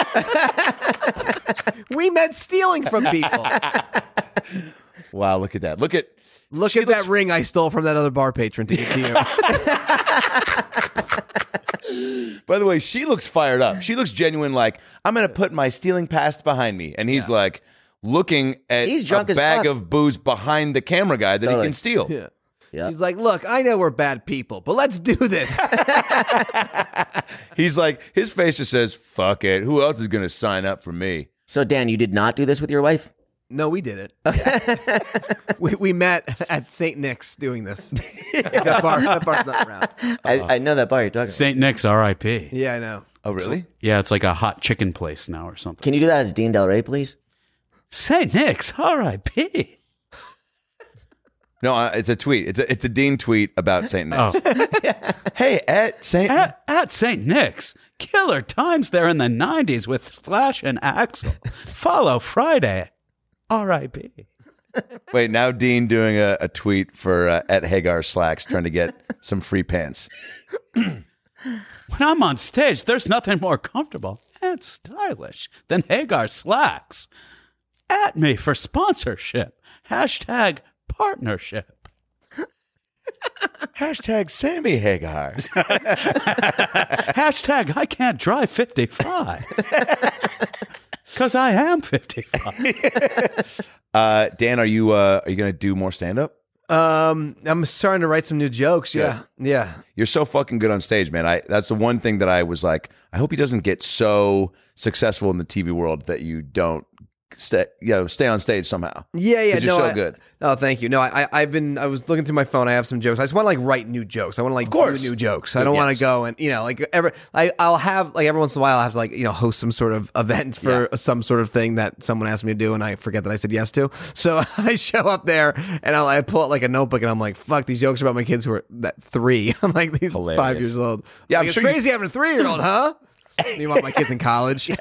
We meant stealing from people. Wow, look at that. Look at That ring I stole from that other bar patron to give to you. By the way, she looks fired up. She looks genuine, like, I'm going to put my stealing past behind me. And he's like looking at He's drunk a as bag fuck. of booze behind the camera guy that he Totally. can steal. Yeah. Yeah. She's like, look, I know we're bad people, but let's do this. He's like, his face just says, fuck it. Who else is going to sign up for me? So, Dan, you did not do this with your wife? No, we did it. we met at St. Nick's doing this. That bar's not around. I know that bar you're talking about. St. Nick's R.I.P. Yeah, I know. Oh, really? Yeah, it's like a hot chicken place now or something. Can you do that as Dean Del Rey, please? St. Nick's R.I.P. No, it's a tweet. It's a Dean tweet about St. Nick's. Oh. Hey, at St. Nick's, killer times there in the 90s with Slash and Axel. Follow Friday, R.I.P. Wait, now Dean doing a tweet for at Hagar Slacks trying to get some free pants. When I'm on stage, there's nothing more comfortable and stylish than Hagar Slacks. At me for sponsorship. Hashtag partnership. Hashtag Sammy Hagar. Hashtag I can't drive 55. Because I am 55. Dan, are you going to do more stand-up? I'm starting to write some new jokes. Yeah. You're so fucking good on stage, man. That's the one thing that I was like, I hope he doesn't get so successful in the TV world that you don't stay on stage somehow. Yeah. You're so good. Oh, thank you. No, I was looking through my phone. I have some jokes. I just want to like write new jokes. I want to like do new jokes. I don't want to go and I'll have like every once in a while I have to like host some sort of event for some sort of thing that someone asked me to do and I forget that I said yes to. So I show up there and I pull out like a notebook and I'm like, fuck, these jokes are about my kids who are 3. I'm like, these Hilarious. 5 years old. Yeah, like, I'm it's sure crazy having a 3-year-old, huh? You want my kids in college?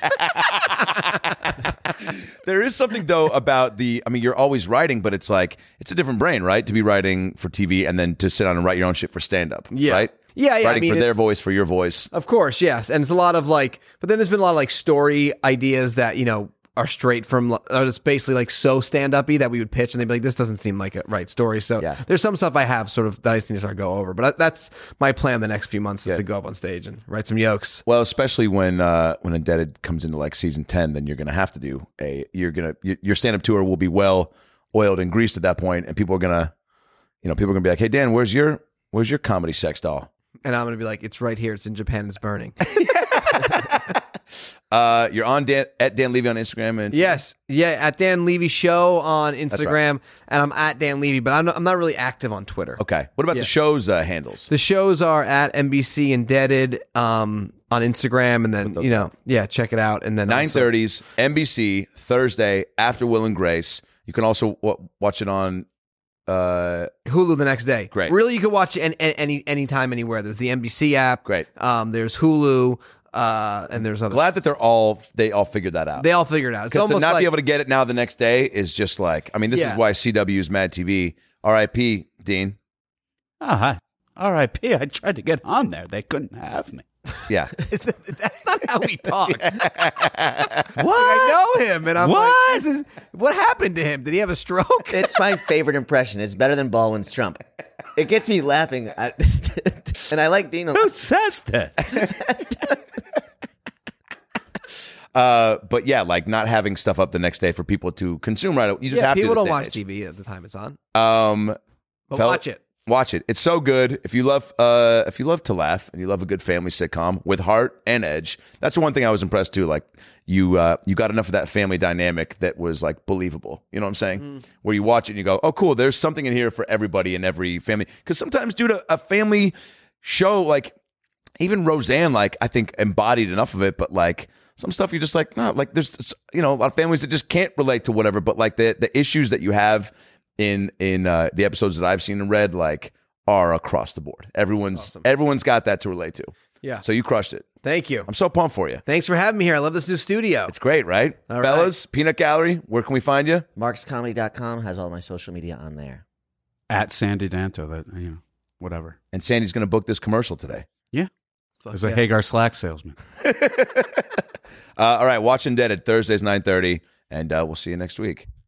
There is something though about you're always writing, but it's like it's a different brain, right? To be writing for TV and then to sit down and write your own shit for stand-up, right? Yeah. Writing for their voice, for your voice. Of course, yes. And it's a lot of like, but then there's been a lot of like story ideas that, are straight from, or it's basically like so stand-up-y that we would pitch and they'd be like, this doesn't seem like a right story. So there's some stuff I have sort of that I just need to start go over. But that's my plan the next few months is to go up on stage and write some jokes. Well, especially when Indebted comes into like season 10, then you're going to have to do your stand-up tour will be well oiled and greased at that point, and people are going to be like, hey, Dan, where's your comedy sex doll? And I'm going to be like, it's right here. It's in Japan. It's burning. You're on at Dan Levy on Instagram and yes, at Dan Levy Show on Instagram, right. And I'm at Dan Levy, but I'm not really active on Twitter. Okay, what about the show's handles? The shows are at NBC Indebted on Instagram, and then check it out. And then 9:30s NBC Thursday after Will and Grace. You can also watch it on Hulu the next day. Great. Really, you can watch it anytime, anywhere. There's the NBC app. Great. There's Hulu. And there's other. Glad that they all figured that out. They all figured it out. Because to not be able to get it now the next day is just like, this is why CW's Mad TV. R.I.P. Dean. R.I.P. I tried to get on there. They couldn't have me. Yeah. That's not how he talks. What? I know him, and I'm like, what happened to him? Did he have a stroke? It's my favorite impression. It's better than Baldwin's Trump. It gets me laughing. And I like Dean. Who says this? But yeah, like not having stuff up the next day for people to consume right away. You just have to. People don't watch TV at the time it's on. But watch it. Watch it. It's so good. If you love to laugh and you love a good family sitcom with heart and edge, that's the one thing I was impressed too. Like you got enough of that family dynamic that was like believable. You know what I'm saying? Where you watch it and you go, oh, cool. There's something in here for everybody in every family. Because sometimes, dude, a family show like even Roseanne, like I think embodied enough of it, but like some stuff you're just like, no, like there's a lot of families that just can't relate to whatever. But like the issues that you have in the episodes that I've seen and read, like, are across the board. Everyone's got that to relate to. Yeah. So you crushed it. Thank you. I'm so pumped for you. Thanks for having me here. I love this new studio. It's great, right? All Fellas, right. Peanut Gallery, where can we find you? MarksComedy.com has all my social media on there. At Sandy Danto, whatever. And Sandy's going to book this commercial today. Yeah. As a Hagar Slack salesman. All right, watch Indebted Thursdays 9:30, and we'll see you next week.